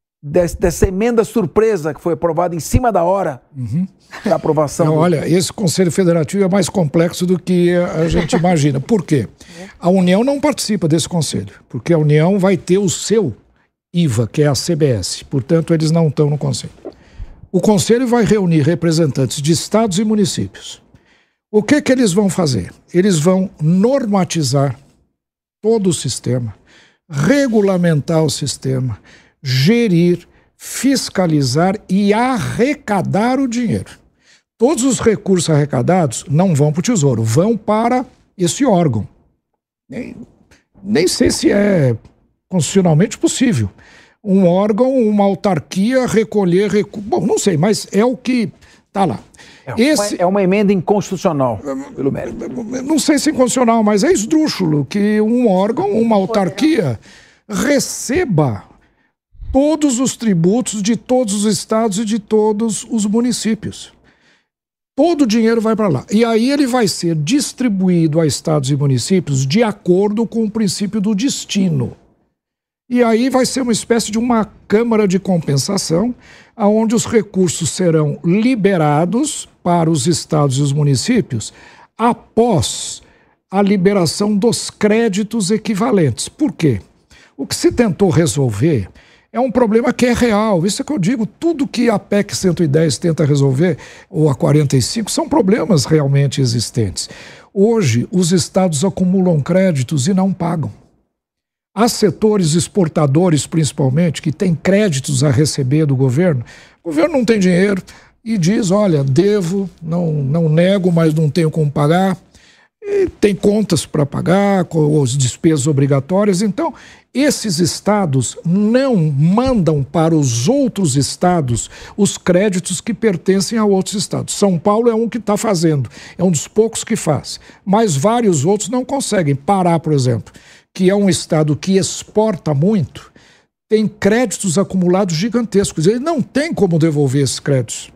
emenda surpresa que foi aprovada em cima da hora da aprovação? Não, olha, esse Conselho Federativo é mais complexo do que a gente imagina. Por quê? A União não participa desse Conselho, porque a União vai ter o seu IVA, que é a CBS. Portanto, eles não estão no Conselho. O Conselho vai reunir representantes de estados e municípios. O que eles vão fazer? Eles vão normatizar todo o sistema, regulamentar o sistema, gerir, fiscalizar e arrecadar o dinheiro. Todos os recursos arrecadados não vão para o Tesouro, vão para esse órgão. Nem sei se é constitucionalmente possível. Um órgão, uma autarquia recolher recursos. Bom, não sei, mas é o que está lá. É uma emenda inconstitucional, pelo mérito. Não sei se é inconstitucional, mas é esdrúxulo que um órgão, uma autarquia, receba todos os tributos de todos os estados e de todos os municípios. Todo o dinheiro vai para lá. E aí ele vai ser distribuído a estados e municípios de acordo com o princípio do destino. E aí vai ser uma espécie de uma câmara de compensação, onde os recursos serão liberados para os estados e os municípios após a liberação dos créditos equivalentes. Por quê? O que se tentou resolver é um problema que é real. Isso é que eu digo, tudo que a PEC 110 tenta resolver, ou a 45, são problemas realmente existentes. Hoje, os estados acumulam créditos e não pagam. Há setores exportadores, principalmente, que têm créditos a receber do governo. O governo não tem dinheiro e diz, olha, devo, não nego, mas não tenho como pagar. E tem contas para pagar, com as despesas obrigatórias. Então, esses estados não mandam para os outros estados os créditos que pertencem a outros estados. São Paulo é um que está fazendo, é um dos poucos que faz. Mas vários outros não conseguem. Pará, por exemplo, que é um estado que exporta muito, tem créditos acumulados gigantescos. Ele não tem como devolver esses créditos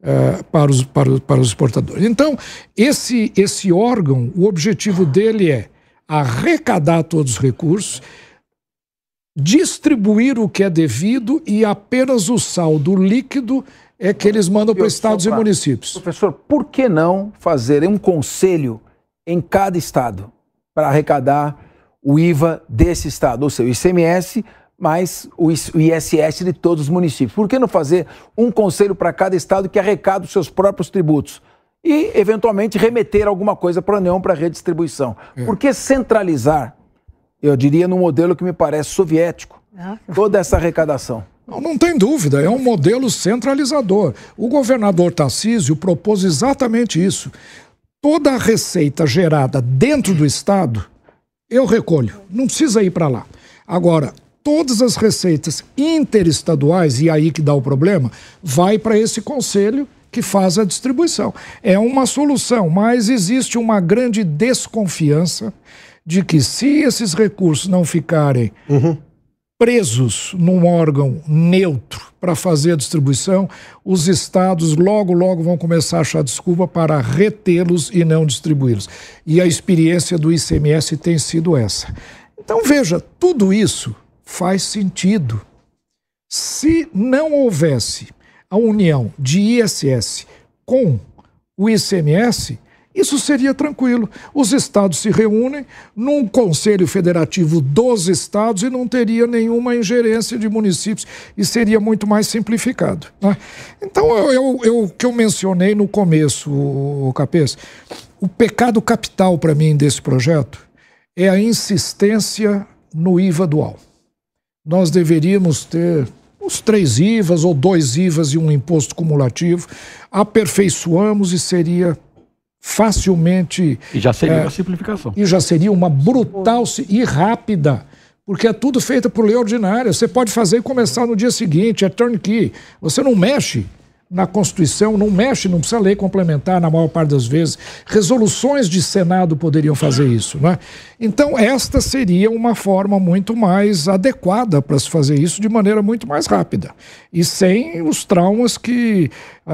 para os exportadores. Então, esse órgão, o objetivo dele é arrecadar todos os recursos, distribuir o que é devido e apenas o saldo líquido é que eles mandam para estados e municípios. Professor, por que não fazer um conselho em cada estado para arrecadar o IVA desse estado, ou seja, o ICMS mais o ISS de todos os municípios? Por que não fazer um conselho para cada estado que arrecada os seus próprios tributos e, eventualmente, remeter alguma coisa para a União para redistribuição? Por que centralizar, eu diria, num modelo que me parece soviético, toda essa arrecadação? Não tem dúvida, é um modelo centralizador. O governador Tarcísio propôs exatamente isso. Toda a receita gerada dentro do estado, eu recolho, não precisa ir para lá. Agora, todas as receitas interestaduais, e aí que dá o problema, vai para esse conselho que faz a distribuição. É uma solução, mas existe uma grande desconfiança de que se esses recursos não ficarem presos num órgão neutro para fazer a distribuição, os estados logo vão começar a achar desculpa para retê-los e não distribuí-los. E a experiência do ICMS tem sido essa. Então, veja, tudo isso faz sentido. Se não houvesse a união de ISS com o ICMS, isso seria tranquilo. Os estados se reúnem num conselho federativo dos estados e não teria nenhuma ingerência de municípios e seria muito mais simplificado, né? Então, o que eu mencionei no começo, o Capês, o pecado capital para mim desse projeto é a insistência no IVA dual. Nós deveríamos ter os 3 IVAs ou 2 IVAs e um imposto cumulativo, aperfeiçoamos e seria facilmente... E já seria uma simplificação. E já seria uma brutal e rápida, porque é tudo feito por lei ordinária. Você pode fazer e começar no dia seguinte, é turnkey. Você não mexe na Constituição, não precisa lei complementar na maior parte das vezes. Resoluções de Senado poderiam fazer isso, né? Então, esta seria uma forma muito mais adequada para se fazer isso de maneira muito mais rápida. E sem os traumas que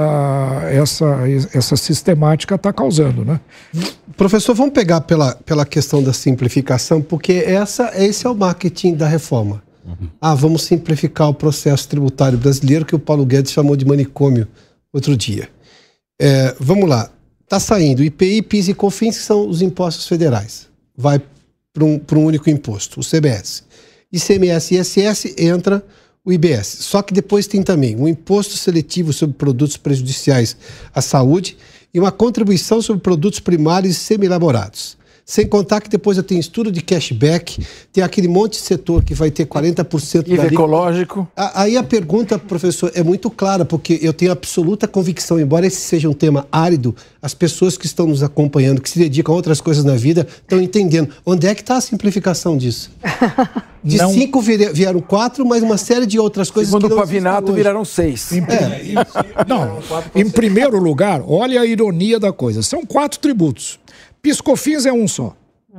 essa sistemática está causando, né? Professor, vamos pegar pela questão da simplificação, porque esse é o marketing da reforma. Vamos simplificar o processo tributário brasileiro, que o Paulo Guedes chamou de manicômio outro dia. Vamos lá. Está saindo IPI, PIS e COFINS, que são os impostos federais. Vai para um único imposto, o CBS. ICMS e ISS entra o IBS. Só que depois tem também um imposto seletivo sobre produtos prejudiciais à saúde e uma contribuição sobre produtos primários e semi-elaborados. Sem contar que depois eu tenho estudo de cashback, tem aquele monte de setor que vai ter 40% IVA ecológico. Aí a pergunta, professor, é muito clara, porque eu tenho absoluta convicção, embora esse seja um tema árido, as pessoas que estão nos acompanhando, que se dedicam a outras coisas na vida, estão entendendo. Onde é que está a simplificação disso? De 5 vieram 4, mas uma série de outras coisas. Segundo o Pavinato, viraram 6. Em primeiro lugar, olha a ironia da coisa. São 4 tributos. PIS/COFINS é um só.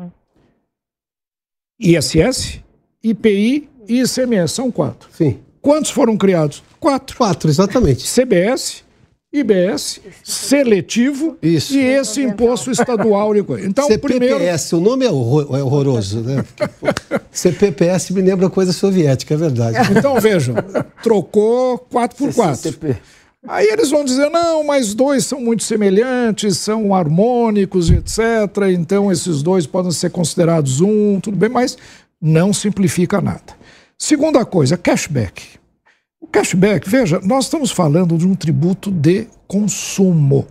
ISS, IPI e ICMS são 4. Sim. Quantos foram criados? 4. 4, exatamente. CBS, IBS, seletivo e esse imposto estadual de coisa. Então, CPPS, o nome é horroroso, né? CPPS me lembra coisa soviética, é verdade. Então, vejam, trocou 4 por 4. Aí eles vão dizer, não, mas 2 são muito semelhantes, são harmônicos, etc. Então esses 2 podem ser considerados um, tudo bem, mas não simplifica nada. Segunda coisa, cashback. O cashback, veja, nós estamos falando de um tributo de consumo.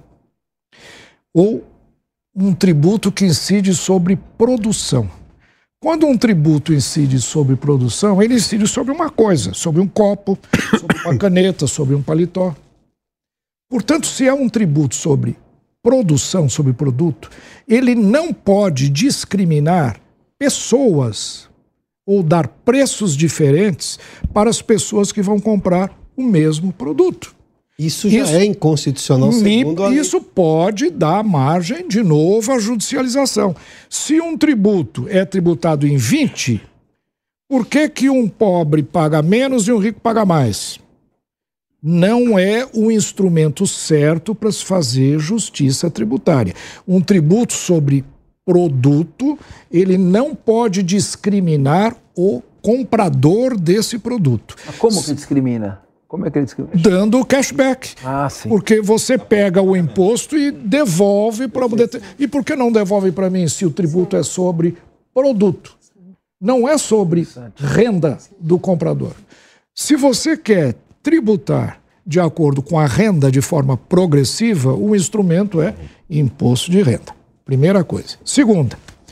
Ou um tributo que incide sobre produção. Quando um tributo incide sobre produção, ele incide sobre uma coisa, sobre um copo, sobre uma caneta, sobre um paletó. Portanto, se é um tributo sobre produção, sobre produto, ele não pode discriminar pessoas ou dar preços diferentes para as pessoas que vão comprar o mesmo produto. Isso já é inconstitucional, segundo a lei. Isso pode dar margem, de novo, à judicialização. Se um tributo é tributado em 20, por que um pobre paga menos e um rico paga mais? Não é o instrumento certo para se fazer justiça tributária. Um tributo sobre produto, ele não pode discriminar o comprador desse produto. Mas como que discrimina? Como é que ele discrimina? Dando cashback. Sim. Porque você pega o imposto e devolve para... E por que não devolve para mim se o tributo é sobre produto? Não é sobre renda do comprador. Se você quer tributar de acordo com a renda de forma progressiva, o instrumento é imposto de renda. Primeira coisa. Segunda,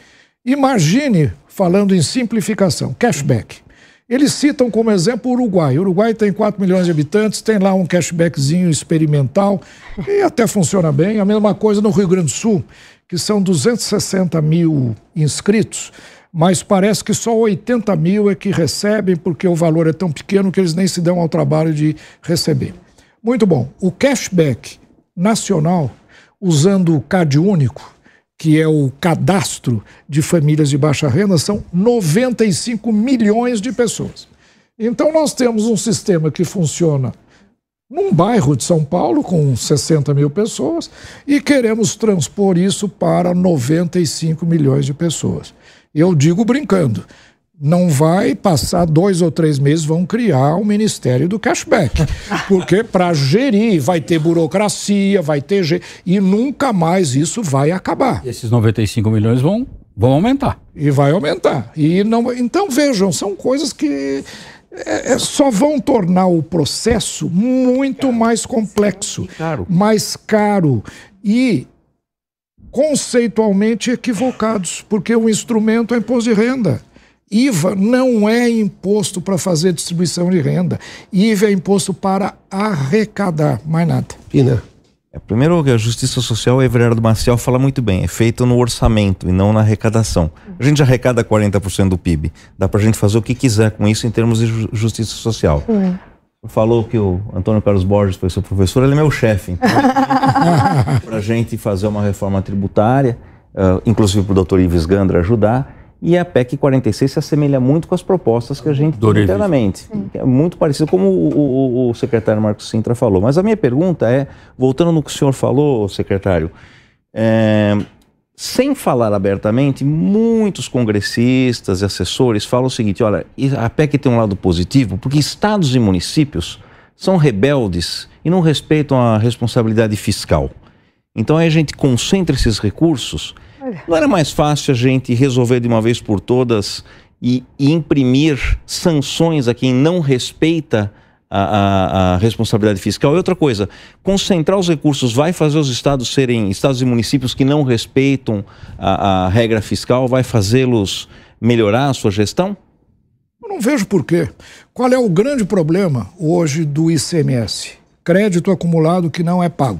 imagine, falando em simplificação, cashback. Eles citam como exemplo o Uruguai. O Uruguai tem 4 milhões de habitantes, tem lá um cashbackzinho experimental e até funciona bem. A mesma coisa no Rio Grande do Sul, que são 260 mil inscritos, mas parece que só 80 mil é que recebem, porque o valor é tão pequeno que eles nem se dão ao trabalho de receber. Muito bom. O cashback nacional, usando o CAD único, que é o cadastro de famílias de baixa renda, são 95 milhões de pessoas. Então nós temos um sistema que funciona num bairro de São Paulo com 60 mil pessoas e queremos transpor isso para 95 milhões de pessoas. Eu digo brincando, não vai passar 2 ou 3 meses, vão criar o Ministério do Cashback. Porque para gerir vai ter burocracia, vai ter... E nunca mais isso vai acabar. E esses 95 milhões vão aumentar. E vai aumentar. E não... Então vejam, são coisas que só vão tornar o processo muito mais complexo, mais caro e conceitualmente equivocados, porque o instrumento é imposto de renda. IVA não é imposto para fazer distribuição de renda. IVA é imposto para arrecadar, mais nada. Pina. Primeiro, a justiça social, o Everardo Maciel fala muito bem, é feito no orçamento e não na arrecadação. A gente arrecada 40% do PIB. Dá pra gente fazer o que quiser com isso em termos de justiça social. Falou que o Antônio Carlos Borges foi seu professor, ele é meu chefe. Então, pra gente fazer uma reforma tributária, inclusive pro doutor Ives Gandra ajudar. E a PEC 46 se assemelha muito com as propostas que a gente tem internamente. É muito parecido como o secretário Marcos Sintra falou. Mas a minha pergunta é, voltando no que o senhor falou, secretário, sem falar abertamente, muitos congressistas e assessores falam o seguinte, olha, a PEC tem um lado positivo, porque estados e municípios são rebeldes e não respeitam a responsabilidade fiscal. Então aí a gente concentra esses recursos. Não era mais fácil a gente resolver de uma vez por todas e imprimir sanções a quem não respeita a responsabilidade fiscal. E outra coisa, concentrar os recursos vai fazer os estados e municípios que não respeitam a regra fiscal, vai fazê-los melhorar a sua gestão? Eu não vejo por quê. Qual é o grande problema hoje do ICMS? Crédito acumulado que não é pago.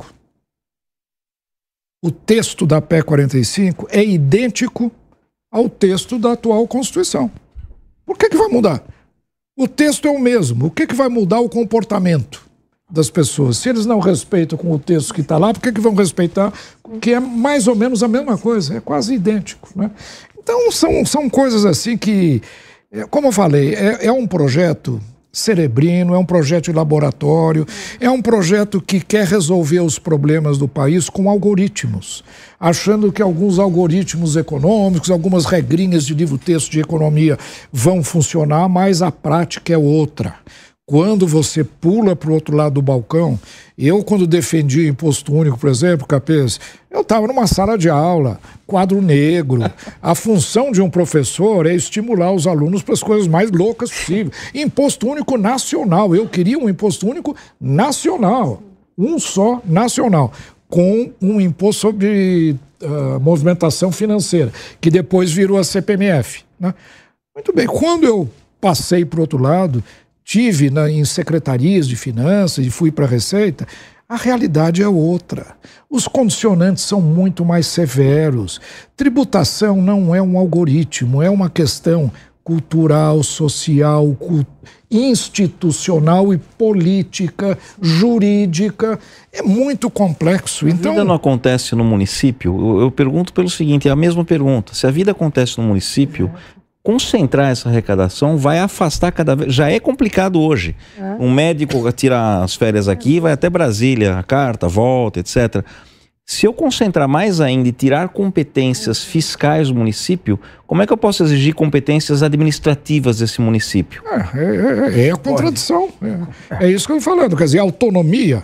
O texto da PEC 45 é idêntico ao texto da atual Constituição. Por que vai mudar? O texto é o mesmo. O que vai mudar o comportamento das pessoas? Se eles não respeitam com o texto que está lá, por que vão respeitar? Que é mais ou menos a mesma coisa, é quase idêntico, né? Então são coisas assim que, como eu falei, é um projeto cerebrino, é um projeto de laboratório, é um projeto que quer resolver os problemas do país com algoritmos, achando que alguns algoritmos econômicos, algumas regrinhas de livro-texto de economia vão funcionar, mas a prática é outra. Quando você pula para o outro lado do balcão, eu quando defendi o imposto único, por exemplo, Capês, eu estava numa sala de aula, quadro negro. A função de um professor é estimular os alunos para as coisas mais loucas possíveis. Imposto único nacional, eu queria um imposto único nacional, um só nacional, com um imposto sobre movimentação financeira, que depois virou a CPMF, né? Muito bem, quando eu passei para o outro lado, tive em secretarias de finanças e fui para a Receita, a realidade é outra. Os condicionantes são muito mais severos. Tributação não é um algoritmo, é uma questão cultural, social, institucional e política, jurídica. É muito complexo. Então, a vida não acontece no município? Eu pergunto pelo seguinte, é a mesma pergunta. Se a vida acontece no município, concentrar essa arrecadação vai afastar cada vez... Já é complicado hoje. Um médico tira as férias aqui, vai até Brasília, a carta, volta, etc. Se eu concentrar mais ainda e tirar competências fiscais do município, como é que eu posso exigir competências administrativas desse município? É a contradição. É isso que eu estou falando. Quer dizer, autonomia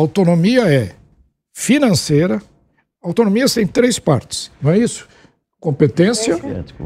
é financeira. Autonomia tem 3 partes, não é isso? Competência,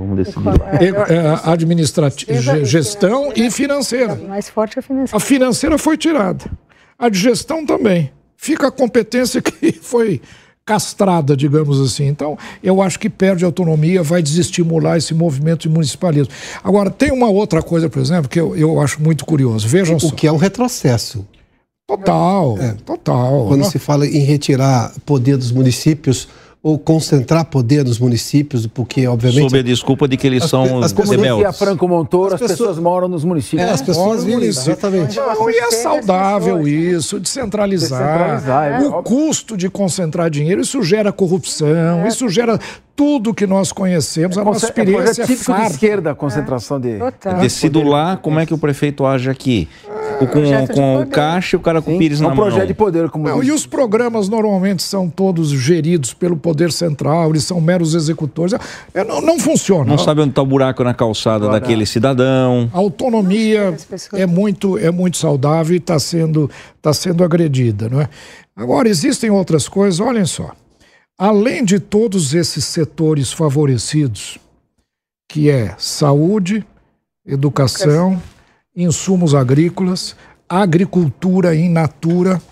administrativa, gestão e financeira. Mais forte a financeira. A financeira foi tirada. A de gestão também. Fica a competência que foi castrada, digamos assim. Então, eu acho que perde autonomia, vai desestimular esse movimento de municipalismo. Agora, tem uma outra coisa, por exemplo, que eu acho muito curioso. Vejam só. O que é um retrocesso. Total, total. Quando se fala em retirar poder dos municípios ou concentrar poder nos municípios, porque, obviamente... Sob a desculpa de que eles são rebeldes. Como dizia Franco Montoro, as pessoas moram nos municípios. As pessoas vivem, exatamente. Não, e é saudável isso, descentralizar. O custo de concentrar dinheiro, isso gera corrupção, isso gera tudo que nós conhecemos, a nossa experiência é típico de esquerda, a concentração de... Decido lá como é que o prefeito age aqui. Com o caixa e o cara com o pires na mão. É um projeto de poder. E os programas normalmente são todos geridos pelo poder central, eles são meros executores. Não funciona. Não sabe onde está o buraco na calçada daquele cidadão. A autonomia é muito saudável e está sendo agredida, não é? Agora, existem outras coisas, olhem só. Além de todos esses setores favorecidos, que é saúde, educação, insumos agrícolas, agricultura in natura,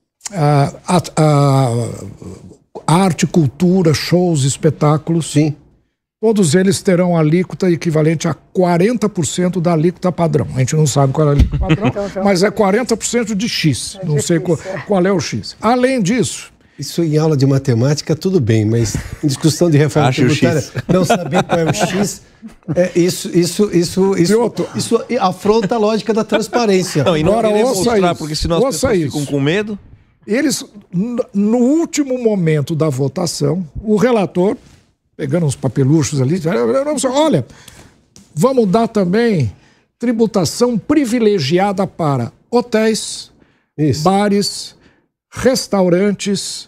arte, cultura, shows, espetáculos. Sim. Todos eles terão alíquota equivalente a 40% da alíquota padrão. A gente não sabe qual é a alíquota padrão, mas é 40% de X. Não sei qual é o X. Além disso... Isso em aula de matemática, tudo bem, mas em discussão de reforma tributária, não saber qual é o X, isso afronta a lógica da transparência. Não, e não querer mostrar, porque senão as pessoas ficam com medo. Eles, no último momento da votação, o relator, pegando uns papeluchos ali, olha, vamos dar também tributação privilegiada para hotéis, bares, restaurantes,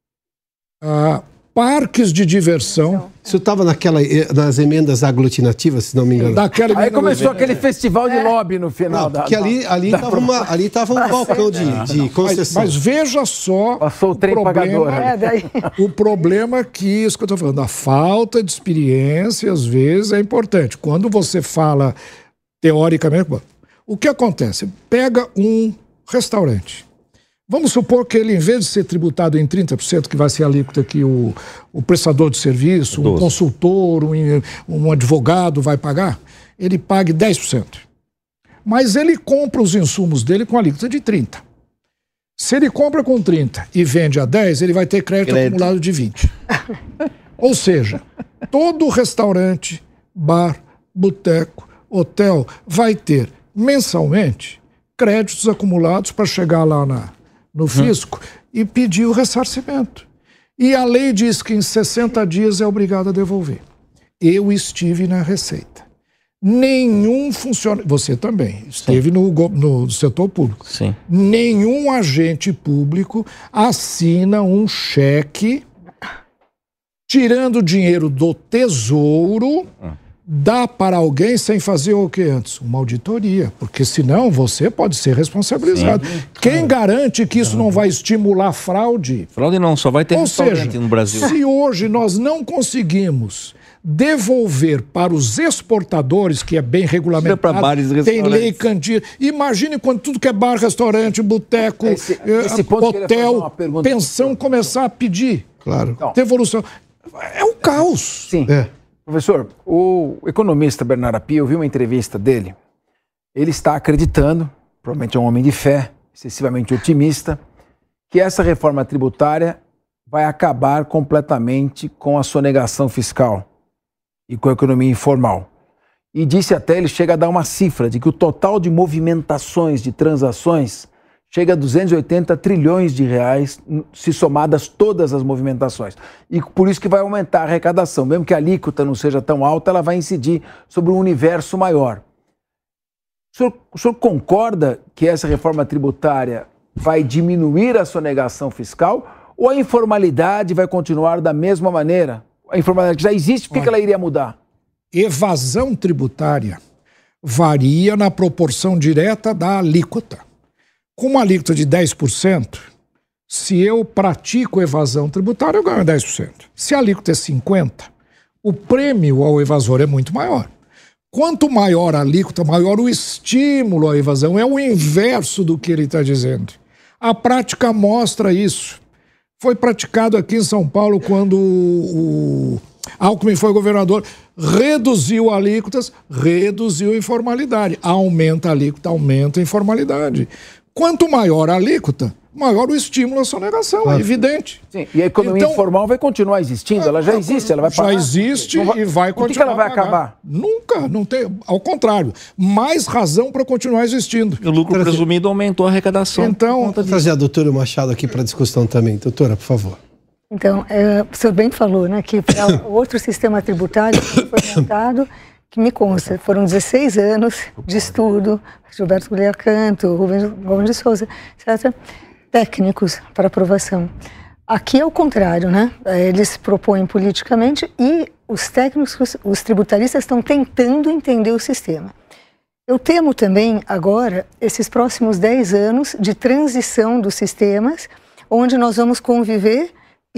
parques de diversão. Isso estava nas emendas aglutinativas, se não me engano. Aí começou aquele festival de lobby no final. Porque ali estava um balcão de concessão. Mas veja só passou o trem pagador. O problema que isso que eu estou falando, a falta de experiência, às vezes, é importante. Quando você fala, teoricamente, O que acontece? Pega um restaurante. Vamos supor que ele, em vez de ser tributado em 30%, que vai ser a alíquota que o prestador de serviço, um consultor, um advogado vai pagar, ele pague 10%. Mas ele compra os insumos dele com a alíquota de 30%. Se ele compra com 30% e vende a 10%, ele vai ter crédito acumulado de 20%. Ou seja, todo restaurante, bar, boteco, hotel vai ter mensalmente créditos acumulados para chegar lá no fisco e pedir o ressarcimento. E a lei diz que em 60 dias é obrigado a devolver. Eu estive na Receita. Nenhum funcionário... Você também esteve no setor público. Sim. Nenhum agente público assina um cheque tirando dinheiro do tesouro, dá para alguém sem fazer o que antes? Uma auditoria, porque senão você pode ser responsabilizado. Sim. Quem garante que isso não vai estimular fraude? Fraude não, só vai ter restaurante no Brasil. Se hoje nós não conseguimos devolver para os exportadores, que é bem regulamentado, tem lei cantina. Imagine quando tudo que é bar, restaurante, boteco, hotel, pensão começar a pedir. Claro. Devolução. É um caos. Sim. Professor, o economista Bernardo Api, eu vi uma entrevista dele. Ele está acreditando, provavelmente é um homem de fé, excessivamente otimista, que essa reforma tributária vai acabar completamente com a sonegação fiscal e com a economia informal. E disse até, ele chega a dar uma cifra de que o total de movimentações, de transações, chega a 280 trilhões de reais, se somadas todas as movimentações. E por isso que vai aumentar a arrecadação. Mesmo que a alíquota não seja tão alta, ela vai incidir sobre um universo maior. O senhor concorda que essa reforma tributária vai diminuir a sonegação fiscal ou a informalidade vai continuar da mesma maneira? A informalidade que já existe, por que ela iria mudar? Evasão tributária varia na proporção direta da alíquota. Com uma alíquota de 10%, se eu pratico evasão tributária, eu ganho 10%. Se a alíquota é 50%, o prêmio ao evasor é muito maior. Quanto maior a alíquota, maior o estímulo à evasão. É o inverso do que ele está dizendo. A prática mostra isso. Foi praticado aqui em São Paulo quando o Alckmin foi governador. Reduziu alíquotas, reduziu a informalidade. Aumenta a alíquota, aumenta a informalidade. Quanto maior a alíquota, maior o estímulo à sonegação, é evidente. Sim, e a economia informal vai continuar existindo, ela já existe, ela vai pagar. Já existe e vai continuar. Por que ela vai acabar? Nunca, não tem, ao contrário, mais razão para continuar existindo. O lucro presumido aumentou a arrecadação. Então, vou trazer a doutora Machado aqui para discussão também. Doutora, por favor. Então, o senhor bem falou, né, que para outro sistema tributário que foi montado, que me consta, foram 16 anos de estudo, Gilberto Gouveia Canto, Rubens Gomes de Souza, etc., técnicos para aprovação. Aqui é o contrário, né? Eles propõem politicamente e os técnicos, os tributaristas estão tentando entender o sistema. Eu temo também agora esses próximos 10 anos de transição dos sistemas, onde nós vamos conviver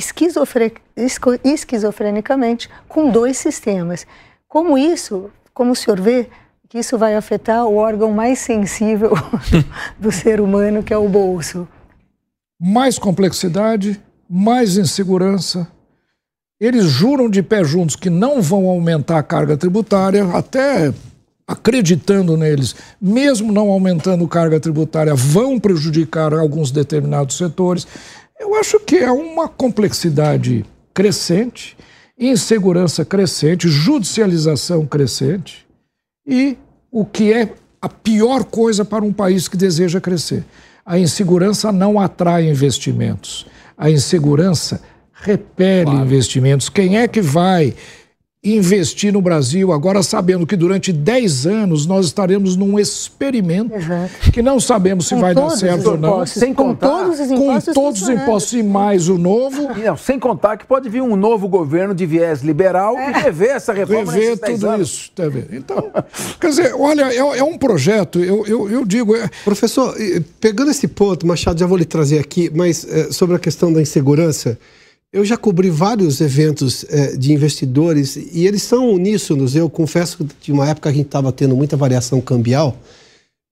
esquizofrenicamente com dois sistemas. Como o senhor vê que isso vai afetar o órgão mais sensível do ser humano, que é o bolso? Mais complexidade, mais insegurança. Eles juram de pé juntos que não vão aumentar a carga tributária, até acreditando neles, mesmo não aumentando carga tributária, vão prejudicar alguns determinados setores. Eu acho que é uma complexidade crescente, insegurança crescente, judicialização crescente e o que é a pior coisa para um país que deseja crescer. A insegurança não atrai investimentos. A insegurança repele investimentos. Quem é que vai investir no Brasil agora sabendo que durante 10 anos nós estaremos num experimento que não sabemos se vai dar certo ou não. Sem contar com todos os impostos e mais o novo. Não, sem contar que pode vir um novo governo de viés liberal e rever essa reforma. Rever tudo isso. Tá vendo? Então, quer dizer, olha, é um projeto, eu digo... Professor, pegando esse ponto, Machado, já vou lhe trazer aqui, mas sobre a questão da insegurança, eu já cobri vários eventos de investidores e eles são uníssonos. Eu confesso que de uma época a gente estava tendo muita variação cambial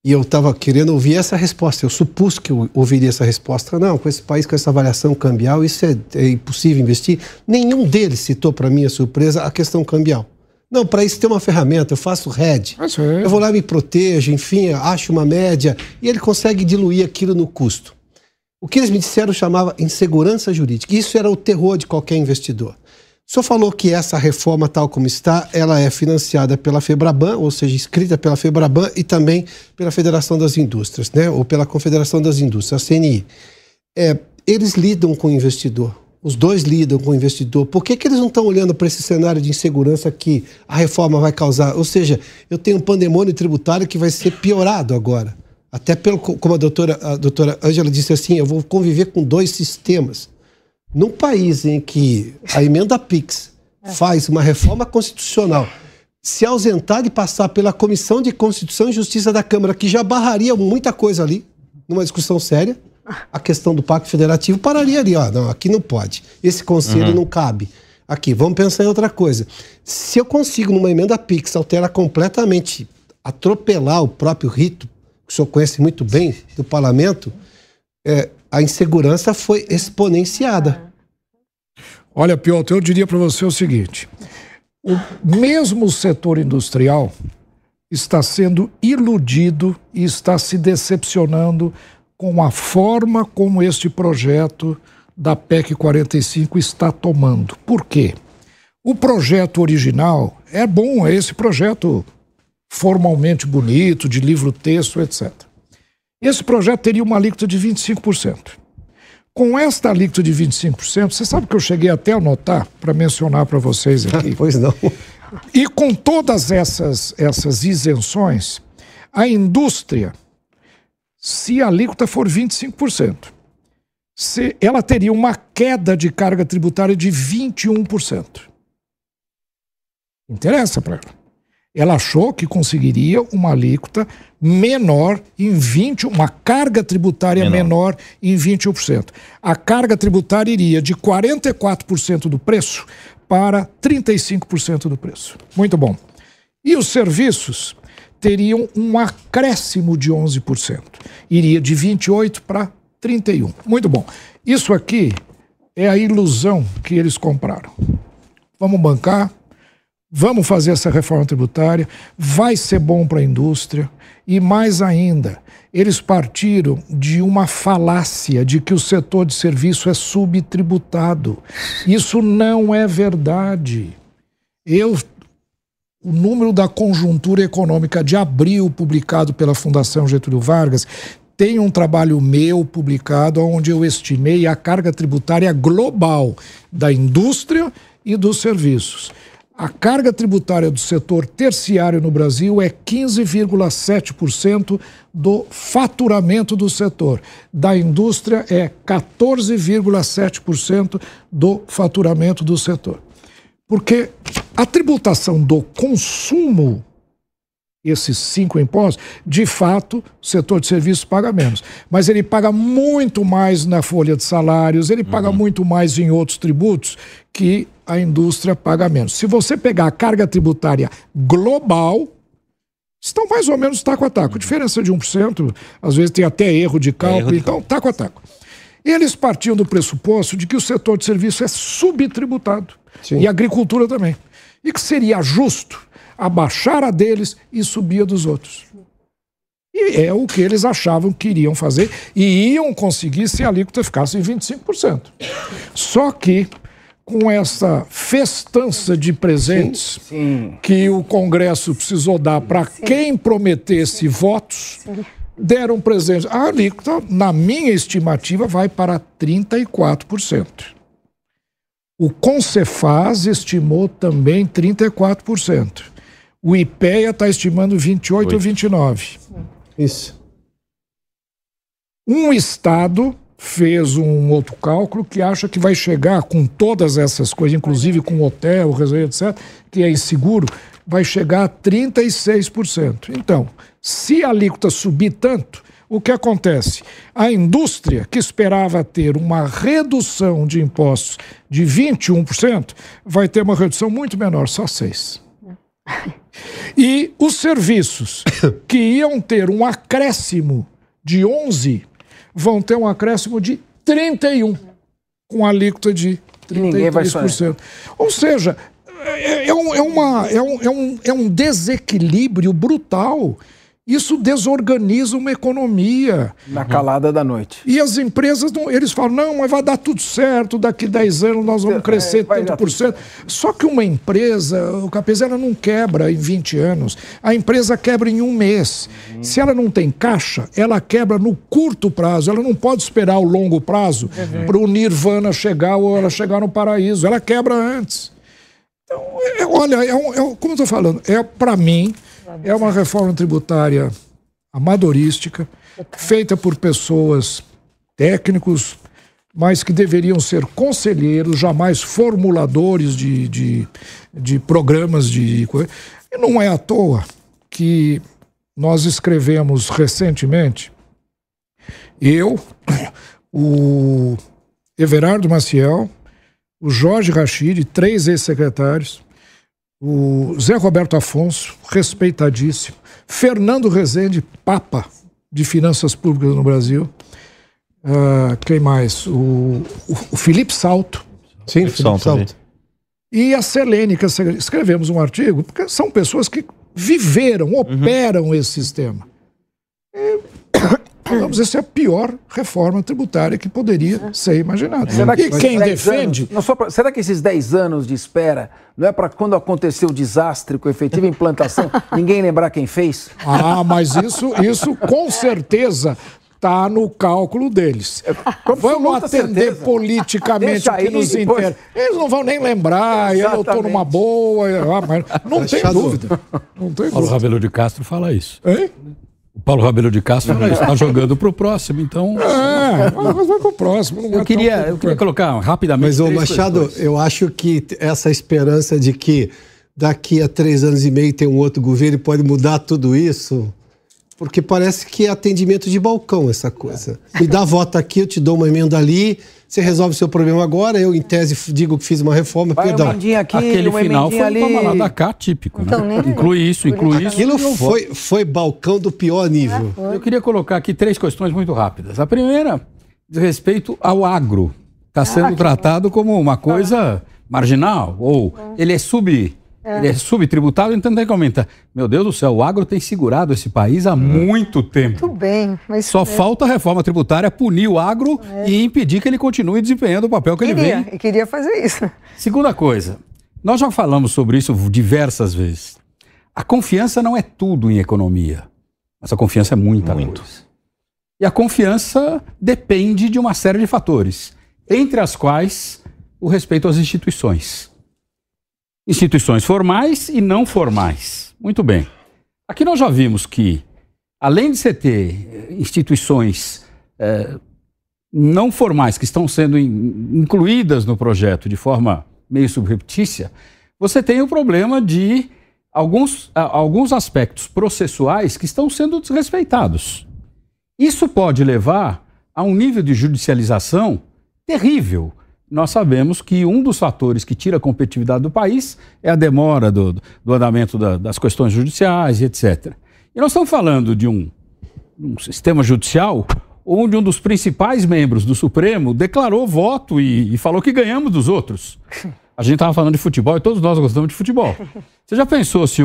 E eu estava querendo ouvir essa resposta. Eu supus que eu ouviria essa resposta. Não, com esse país, com essa variação cambial, isso é impossível investir. Nenhum deles citou, para minha surpresa, a questão cambial. Não, para isso tem uma ferramenta, eu faço hedge. Eu vou lá, me protejo, enfim, acho uma média. E ele consegue diluir aquilo no custo. O que eles me disseram chamava insegurança jurídica. Isso era o terror de qualquer investidor. O senhor falou que essa reforma, tal como está, ela é financiada pela FEBRABAN, ou seja, escrita pela FEBRABAN e também pela Federação das Indústrias, né? Ou pela Confederação das Indústrias, a CNI. Eles lidam com o investidor, os dois lidam com o investidor. Por que eles não estão olhando para esse cenário de insegurança que a reforma vai causar? Ou seja, eu tenho um pandemônio tributário que vai ser piorado agora. Até como a doutora Ângela disse assim, eu vou conviver com dois sistemas. Num país em que a emenda PIX faz uma reforma constitucional, se ausentar de passar pela Comissão de Constituição e Justiça da Câmara, que já barraria muita coisa ali, numa discussão séria, a questão do Pacto Federativo pararia ali. Não, aqui não pode. Esse conselho não cabe. Aqui, vamos pensar em outra coisa. Se eu consigo, numa emenda PIX, alterar completamente, atropelar o próprio rito, que o senhor conhece muito bem, do parlamento, a insegurança foi exponenciada. Olha, Piotr, eu diria para você o seguinte, mesmo o setor industrial está sendo iludido e está se decepcionando com a forma como este projeto da PEC 45 está tomando. Por quê? O projeto original é bom, é esse projeto formalmente bonito, de livro-texto, etc. Esse projeto teria uma alíquota de 25%. Com esta alíquota de 25%, você sabe que eu cheguei até a anotar para mencionar para vocês aqui. Pois não. E com todas essas isenções, a indústria, se a alíquota for 25%, ela teria uma queda de carga tributária de 21%. Interessa para ela. Ela achou que conseguiria uma alíquota menor em 21%, uma carga tributária menor em 21%. A carga tributária iria de 44% do preço para 35% do preço. Muito bom. E os serviços teriam um acréscimo de 11%. Iria de 28% para 31%. Muito bom. Isso aqui é a ilusão que eles compraram. Vamos bancar. Vamos fazer essa reforma tributária, vai ser bom para a indústria e, mais ainda, eles partiram de uma falácia de que o setor de serviço é subtributado. Isso não é verdade. O número da conjuntura econômica de abril, publicado pela Fundação Getúlio Vargas, tem um trabalho meu publicado onde eu estimei a carga tributária global da indústria e dos serviços. A carga tributária do setor terciário no Brasil é 15,7% do faturamento do setor. Da indústria é 14,7% do faturamento do setor. Porque a tributação do consumo, esses 5 impostos, de fato, o setor de serviços paga menos. Mas ele paga muito mais na folha de salários, ele paga muito mais em outros tributos que a indústria paga menos. Se você pegar a carga tributária global, estão mais ou menos taco a taco. Diferença de 1%, às vezes tem até erro de cálculo, então taco a taco. Eles partiam do pressuposto de que o setor de serviço é subtributado. Sim. E a agricultura também. E que seria justo abaixar a deles e subir a dos outros. E é o que eles achavam que iriam fazer e iam conseguir se a alíquota ficasse em 25%. Só que, com essa festança de presentes que o Congresso precisou dar para quem prometesse votos, deram presentes. A alíquota, na minha estimativa, vai para 34%. O Concefaz estimou também 34%. O IPEA está estimando 28% ou 29%. Isso. Um estado fez um outro cálculo que acha que vai chegar com todas essas coisas, inclusive com hotel, etc., que é inseguro, vai chegar a 36%. Então, se a alíquota subir tanto, o que acontece? A indústria, que esperava ter uma redução de impostos de 21%, vai ter uma redução muito menor, só 6%. E os serviços que iam ter um acréscimo de 11 vão ter um acréscimo de 31, com alíquota de 33%. Ou seja, é um desequilíbrio brutal. Isso desorganiza uma economia. Na calada da noite. E as empresas, eles falam, não, mas vai dar tudo certo, daqui 10 anos nós vamos crescer tanto por cento. Só que uma empresa, o Capês, ela não quebra em 20 anos. A empresa quebra em um mês. Se ela não tem caixa, ela quebra no curto prazo. Ela não pode esperar o longo prazo para o Nirvana chegar ou ela chegar no paraíso. Ela quebra antes. Então, olha, como eu estou falando, para mim, é uma reforma tributária amadorística, feita por pessoas técnicos, mas que deveriam ser conselheiros, jamais formuladores de programas de coisa. E não é à toa que nós escrevemos recentemente, eu, o Everardo Maciel, o Jorge Rachid, 3 ex-secretários, o Zé Roberto Afonso, respeitadíssimo, Fernando Rezende, Papa de Finanças Públicas no Brasil, quem mais? O Felipe Salto. Sim, Felipe Salto. E a Selene, que escrevemos um artigo, porque são pessoas que viveram, operam esse sistema. Falamos, essa é a pior reforma tributária que poderia ser imaginada. E quem defende... Será que esses 10 anos de espera não é para quando acontecer o desastre com efetiva implantação, ninguém lembrar quem fez? Mas isso com certeza está no cálculo deles. Vamos atender politicamente o que nos interessa. Eles não vão nem lembrar, eu estou numa boa. Mas não tem dúvida. Paulo Rabelo de Castro fala isso. Hein? O Paulo Rabelo de Castro está jogando para o próximo, então... mas vai para o próximo. Eu queria colocar rapidamente... Mas, Machado, eu acho que essa esperança de que daqui a 3 anos e meio tem um outro governo e pode mudar tudo isso, porque parece que é atendimento de balcão essa coisa. Me dá voto aqui, eu te dou uma emenda ali, você resolve o seu problema agora, eu, em tese, digo que fiz uma reforma, perdão. Aqui, aquele final foi um toma lá da cá típico, então, né? Inclui isso. Aquilo foi balcão do pior nível. Eu queria colocar aqui 3 questões muito rápidas. A primeira, diz respeito ao agro. Está sendo tratado como uma coisa marginal, ou ele é subtributado, então tem que aumentar. Meu Deus do céu, o agro tem segurado esse país há muito tempo. Muito bem. Mas só falta a reforma tributária punir o agro e impedir que ele continue desempenhando o papel que ele vem. Queria fazer isso. Segunda coisa, nós já falamos sobre isso diversas vezes. A confiança não é tudo em economia, mas a confiança é muita coisa. E a confiança depende de uma série de fatores, entre as quais o respeito às instituições. Instituições formais e não formais. Muito bem. Aqui nós já vimos que, além de você ter instituições não formais que estão sendo incluídas no projeto de forma meio subreptícia, você tem o problema de alguns aspectos processuais que estão sendo desrespeitados. Isso pode levar a um nível de judicialização terrível. Nós sabemos que um dos fatores que tira a competitividade do país é a demora do andamento das questões judiciais e etc. E nós estamos falando de um sistema judicial onde um dos principais membros do Supremo declarou voto e falou que ganhamos dos outros. A gente estava falando de futebol e todos nós gostamos de futebol. Você já pensou se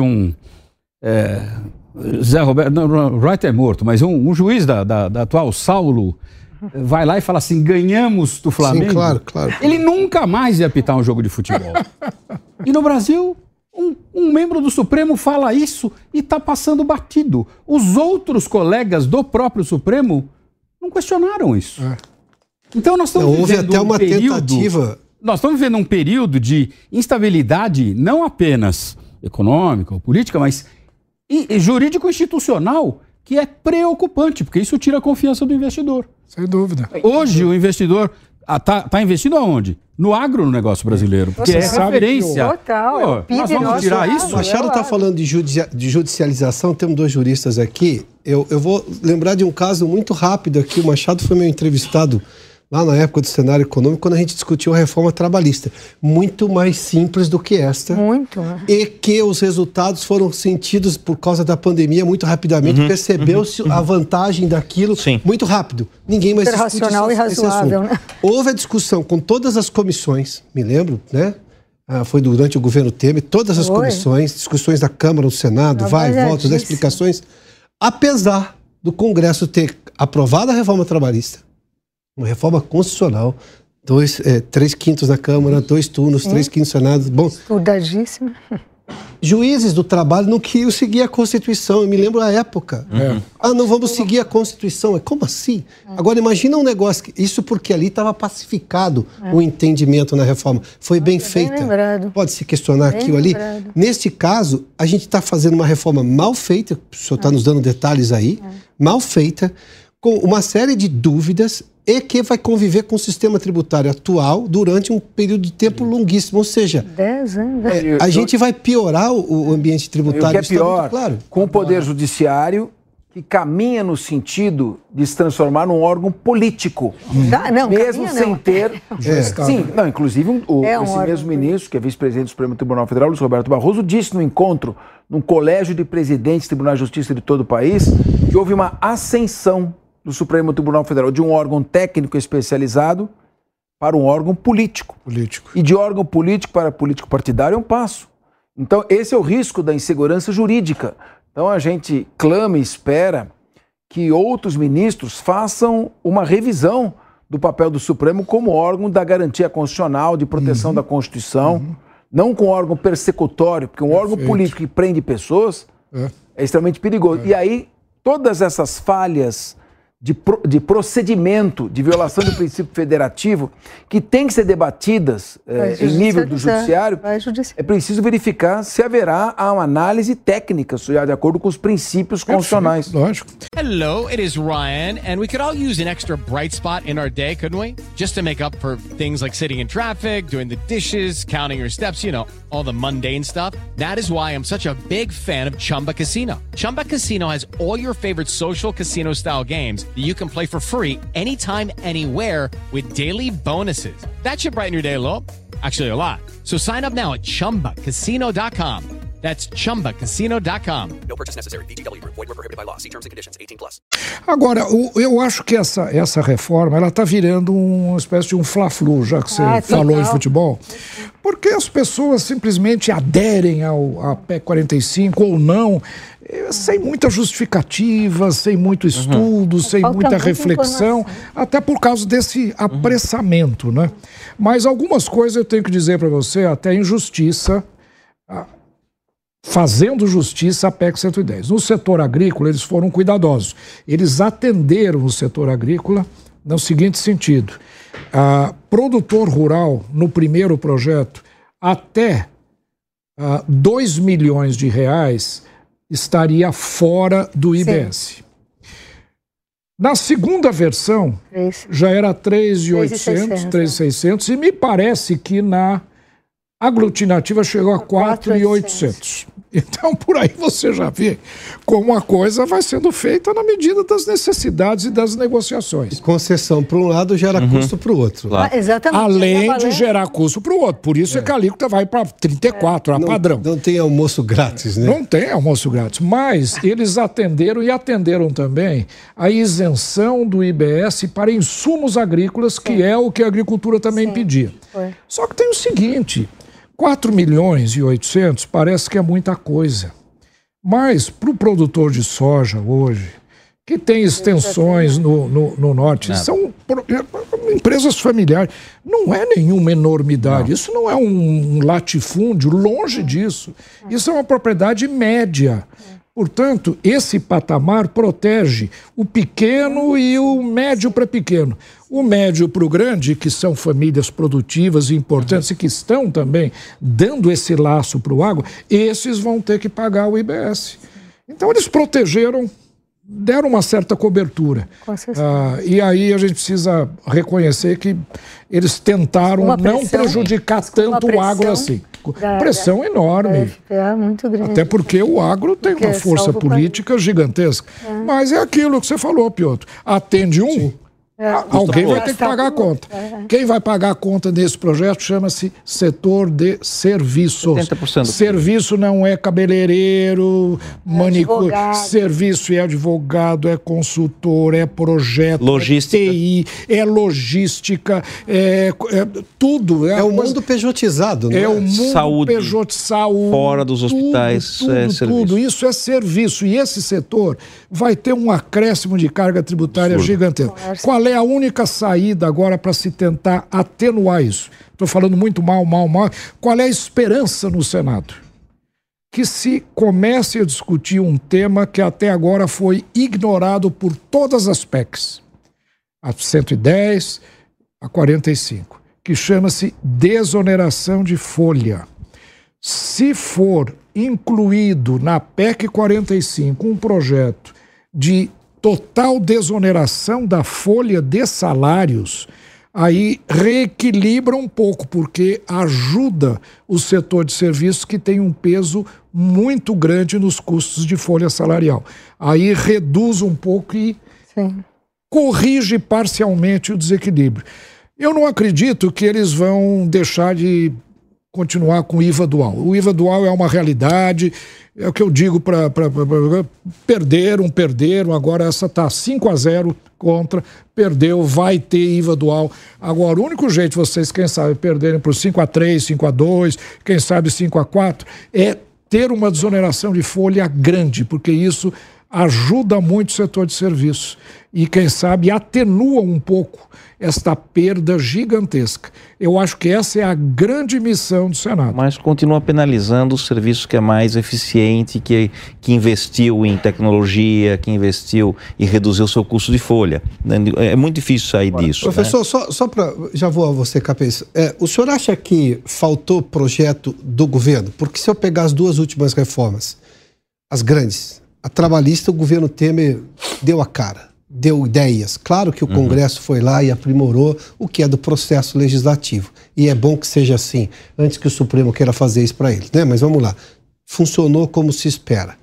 Zé Roberto, não, Wright é morto, mas um juiz da atual Saulo vai lá e fala assim, ganhamos do Flamengo? Sim, claro. Ele nunca mais ia apitar um jogo de futebol. E no Brasil, um membro do Supremo fala isso e está passando batido. Os outros colegas do próprio Supremo não questionaram isso. Então nós estamos houve até uma tentativa. Nós estamos vivendo um período de instabilidade não apenas econômica ou política, mas jurídico-institucional, que é preocupante, porque isso tira a confiança do investidor. Sem dúvida. Hoje o investidor está investindo aonde? No agronegócio brasileiro, porque é referência. Total. Nós vamos tirar isso? O Machado está falando de judicialização, temos 2 juristas aqui. Eu vou lembrar de um caso muito rápido aqui. O Machado foi meu entrevistado lá na época do cenário econômico, quando a gente discutiu a reforma trabalhista. Muito mais simples do que esta. Muito. E que os resultados foram sentidos por causa da pandemia muito rapidamente. Percebeu-se a vantagem daquilo muito rápido. Ninguém mais discute racional e razoável, né? Houve a discussão com todas as comissões, me lembro, né? Foi durante o governo Temer, todas as comissões, discussões da Câmara, do Senado, vai e volta, das explicações. Apesar do Congresso ter aprovado a reforma trabalhista, uma reforma constitucional, 3/5 na Câmara, 2 turnos, 3/5 no Senado. Bom, estudadíssimo. Juízes do trabalho não queriam seguir a Constituição. Eu me lembro a época. Não vamos seguir a Constituição. Como assim? Agora, imagina um negócio... Isso porque ali estava pacificado o entendimento na reforma. Foi bem feita. Pode-se questionar aquilo ali. Neste caso, a gente está fazendo uma reforma mal feita. O senhor está nos dando detalhes aí. Mal feita, com uma série de dúvidas e que vai conviver com o sistema tributário atual durante um período de tempo longuíssimo. Ou seja, 10 anos. A gente vai piorar o ambiente tributário. O que é pior, com o Poder Judiciário, que caminha no sentido de se transformar num órgão político. Mesmo sem ter... Sim, inclusive esse mesmo ministro, que é vice-presidente do Supremo Tribunal Federal, Luiz Roberto Barroso, disse no encontro, num colégio de presidentes do Tribunal de Justiça de todo o país, que houve uma ascensão do Supremo Tribunal Federal, de um órgão técnico especializado para um órgão político. E de órgão político para político partidário é um passo. Então, esse é o risco da insegurança jurídica. Então, a gente clama e espera que outros ministros façam uma revisão do papel do Supremo como órgão da garantia constitucional, de proteção da Constituição, não com órgão persecutório, porque um órgão político que prende pessoas é extremamente perigoso. E aí, todas essas falhas de procedimento, de violação do princípio federativo, que tem que ser debatidas em nível do judiciário, é preciso verificar se haverá uma análise técnica, de acordo com os princípios constitucionais. Lógico. Hello, it is Ryan, and we could all use an extra bright spot in our day, couldn't we? Just to make up for things like sitting in traffic, doing the dishes, counting your steps, all the mundane stuff. That is why I'm such a big fan of Chumba Casino. Chumba Casino has all your favorite social casino-style games that you can play for free anytime, anywhere with daily bonuses. That should brighten your day a little. Actually, a lot. So sign up now at ChumbaCasino.com. That's ChumbaCasino.com. No purchase necessary. VGW Group. Void where prohibited by law. See terms and conditions. 18+. Agora, eu acho que essa reforma, ela está virando uma espécie de um fla-flu, já que você falou em futebol, porque as pessoas simplesmente aderem à PEC 45 ou não, sem muita justificativa, sem muito estudo, sem muita reflexão, até por causa desse apressamento, né? Mas algumas coisas eu tenho que dizer para você, até em justiça, fazendo justiça à PEC 110. No setor agrícola, eles foram cuidadosos. Eles atenderam o setor agrícola no seguinte sentido. Produtor rural, no primeiro projeto, até 2 milhões de reais estaria fora do IBS. Na segunda versão, já era 3.800, 3.600, e me parece que na aglutinativa chegou a 4.800. Então, por aí você já vê como a coisa vai sendo feita na medida das necessidades e das negociações. Concessão para um lado gera custo para o outro. Claro. Exatamente. Além de gerar custo para o outro. Por isso é que a alíquota vai para 34, a padrão. Não tem almoço grátis, né? Não tem almoço grátis. Mas eles atenderam e atenderam também a isenção do IBS para insumos agrícolas, que é o que a agricultura também pedia. Só que tem o seguinte... 4.800.000 parece que é muita coisa. Mas para o produtor de soja hoje, que tem extensões no norte, são empresas familiares, não é nenhuma enormidade. Isso não é um latifúndio, longe disso. Isso é uma propriedade média. Portanto, esse patamar protege o pequeno e o médio para pequeno. O médio para o grande, que são famílias produtivas e importantes e que estão também dando esse laço para o agro, esses vão ter que pagar o IBS. Então, eles protegeram, deram uma certa cobertura. E aí a gente precisa reconhecer que eles tentaram não prejudicar tanto o agro assim. Pressão enorme. Muito grande. Até porque o agro tem uma força política gigantesca. Mas é aquilo que você falou, Piotr. Atende um, Alguém vai ter que pagar a conta. Quem vai pagar a conta desse projeto chama-se setor de serviços. 70% Serviço não é cabeleireiro, manicure. Serviço é advogado, é consultor, é projeto, logística. é TI, é logística, é tudo. É o mundo pejotizado, né? É o mundo saúde, saúde. Fora dos hospitais, Tudo. Isso é serviço. E esse setor vai ter um acréscimo de carga tributária gigantesco. Qual é a única saída agora para se tentar atenuar isso? Estou falando muito mal. Qual é a esperança no Senado? Que se comece a discutir um tema que até agora foi ignorado por todas as PECs, a 110, a 45, que chama-se desoneração de folha. Se for incluído na PEC 45 um projeto de total desoneração da folha de salários, aí reequilibra um pouco, porque ajuda o setor de serviços que tem um peso muito grande nos custos de folha salarial. Aí reduz um pouco e corrige parcialmente o desequilíbrio. Eu não acredito que eles vão deixar de continuar com o IVA dual. O IVA dual é uma realidade, é o que eu digo para perderam, agora essa está 5-0 contra, perdeu, vai ter IVA dual. Agora, o único jeito de vocês, quem sabe, perderem por 5-3, 5-2, quem sabe 5-4, é ter uma desoneração de folha grande, porque isso ajuda muito o setor de serviços e, quem sabe, atenua um pouco esta perda gigantesca. Eu acho que essa é a grande missão do Senado. Mas continua penalizando o serviço que é mais eficiente, que investiu em tecnologia, que investiu e reduziu o seu custo de folha. É muito difícil sair disso. Professor, né? só para... Já vou a você, Capês. O senhor acha que faltou projeto do governo? Porque se eu pegar as duas últimas reformas, as grandes, a trabalhista, o governo Temer deu a cara, deu ideias. Claro que o Congresso foi lá e aprimorou o que é do processo legislativo. E é bom que seja assim, antes que o Supremo queira fazer isso para eles, né? Mas vamos lá. Funcionou como se espera.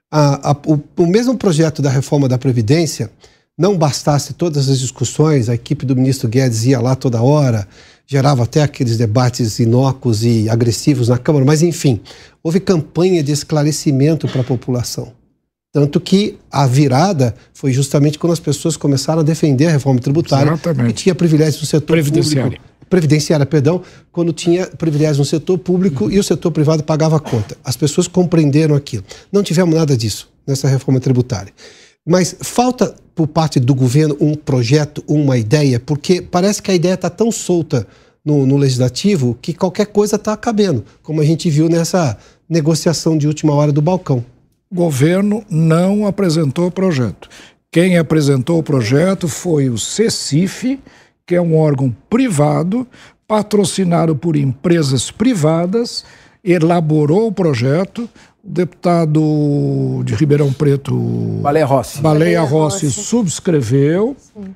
O mesmo projeto da reforma da Previdência, não bastasse todas as discussões, a equipe do ministro Guedes ia lá toda hora, gerava até aqueles debates inócuos e agressivos na Câmara, mas enfim, houve campanha de esclarecimento para a população. Tanto que a virada foi justamente quando as pessoas começaram a defender a reforma tributária, que tinha privilégios no setor previdenciária, quando tinha privilégios no setor público e o setor privado pagava a conta. As pessoas compreenderam aquilo. Não tivemos nada disso nessa reforma tributária. Mas falta por parte do governo um projeto, uma ideia, porque parece que a ideia está tão solta no legislativo que qualquer coisa está cabendo, como a gente viu nessa negociação de última hora do balcão. O governo não apresentou o projeto. Quem apresentou o projeto foi o CECIF, que é um órgão privado, patrocinado por empresas privadas, elaborou o projeto. O deputado de Ribeirão Preto, Baleia Rossi, subscreveu. Sim.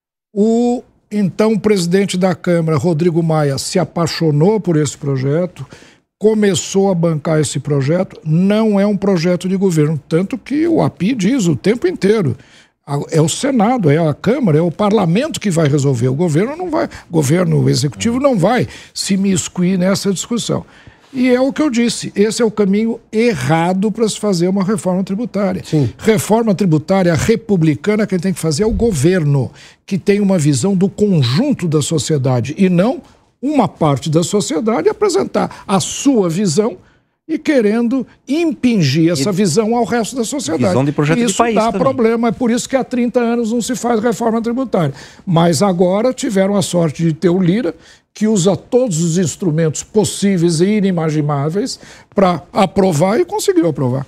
O então presidente da Câmara, Rodrigo Maia, se apaixonou por esse projeto, começou a bancar esse projeto. Não é um projeto de governo, tanto que o API diz o tempo inteiro. É o Senado, é a Câmara, é o Parlamento que vai resolver. O governo não vai, o governo executivo não vai se miscuir nessa discussão. E é o que eu disse, esse é o caminho errado para se fazer uma reforma tributária. Sim. Reforma tributária republicana, quem tem que fazer é o governo, que tem uma visão do conjunto da sociedade e não uma parte da sociedade apresentar a sua visão e querendo impingir essa visão ao resto da sociedade. Visão de projeto isso de país dá também. problema, é por isso que há 30 anos não se faz reforma tributária. Mas agora tiveram a sorte de ter o Lira, que usa todos os instrumentos possíveis e inimagináveis para aprovar e conseguiu aprovar.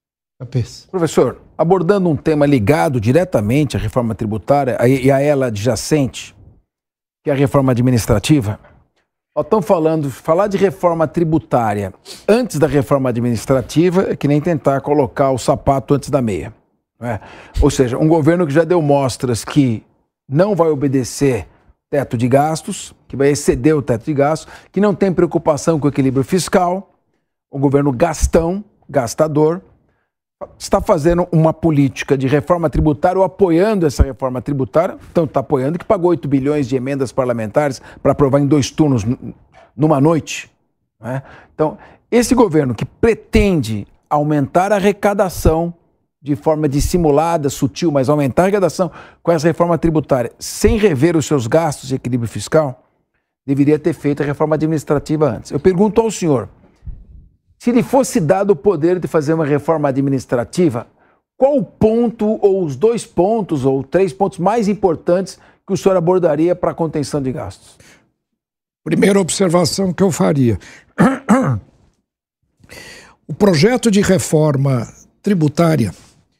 Professor, abordando um tema ligado diretamente à reforma tributária e a ela adjacente, que é a reforma administrativa, estão falar de reforma tributária antes da reforma administrativa é que nem tentar colocar o sapato antes da meia. Não é? Ou seja, um governo que já deu mostras que não vai obedecer teto de gastos, que vai exceder o teto de gastos, que não tem preocupação com o equilíbrio fiscal, um governo gastão, gastador, está fazendo uma política de reforma tributária ou apoiando essa reforma tributária, então está apoiando, que pagou 8 bilhões de emendas parlamentares para aprovar em 2 turnos numa noite. Né? Então, esse governo que pretende aumentar a arrecadação de forma dissimulada, sutil, mas aumentar a arrecadação com essa reforma tributária, sem rever os seus gastos de equilíbrio fiscal, deveria ter feito a reforma administrativa antes. Eu pergunto ao senhor, se lhe fosse dado o poder de fazer uma reforma administrativa, qual o ponto, ou os 2 pontos, ou 3 pontos mais importantes que o senhor abordaria para a contenção de gastos? Primeira observação que eu faria. O projeto de reforma tributária,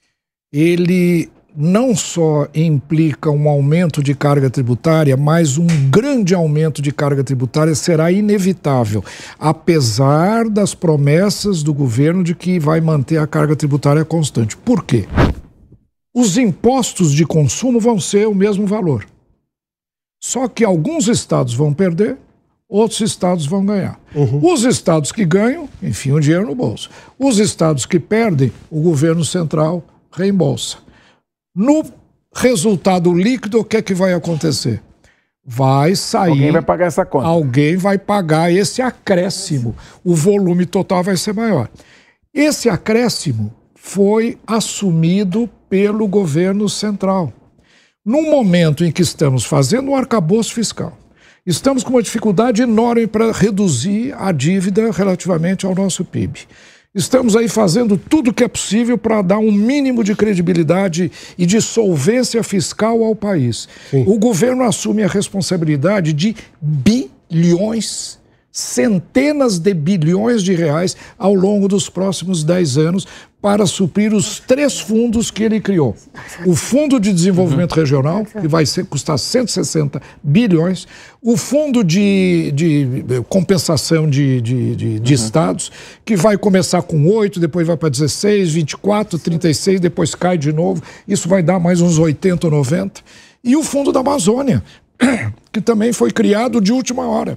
ele não só implica um aumento de carga tributária, mas um grande aumento de carga tributária será inevitável, apesar das promessas do governo de que vai manter a carga tributária constante. Por quê? Os impostos de consumo vão ser o mesmo valor. Só que alguns estados vão perder, outros estados vão ganhar. Os estados que ganham, enfiam o dinheiro no bolso. Os estados que perdem, o governo central reembolsa. No resultado líquido, o que é que vai acontecer? Vai sair... Alguém vai pagar essa conta. Alguém vai pagar esse acréscimo. O volume total vai ser maior. Esse acréscimo foi assumido pelo governo central. Num momento em que estamos fazendo um arcabouço fiscal, estamos com uma dificuldade enorme para reduzir a dívida relativamente ao nosso PIB. Estamos aí fazendo tudo o que é possível para dar um mínimo de credibilidade e de solvência fiscal ao país. Sim. O governo assume a responsabilidade de bilhões, centenas de bilhões de reais ao longo dos próximos 10 anos para suprir os 3 fundos que ele criou. O Fundo de Desenvolvimento Regional, que vai custar 160 bilhões, o Fundo de Compensação de Estados, que vai começar com 8, depois vai para 16, 24, 36, depois cai de novo, isso vai dar mais uns 80 ou 90. E o Fundo da Amazônia, que também foi criado de última hora.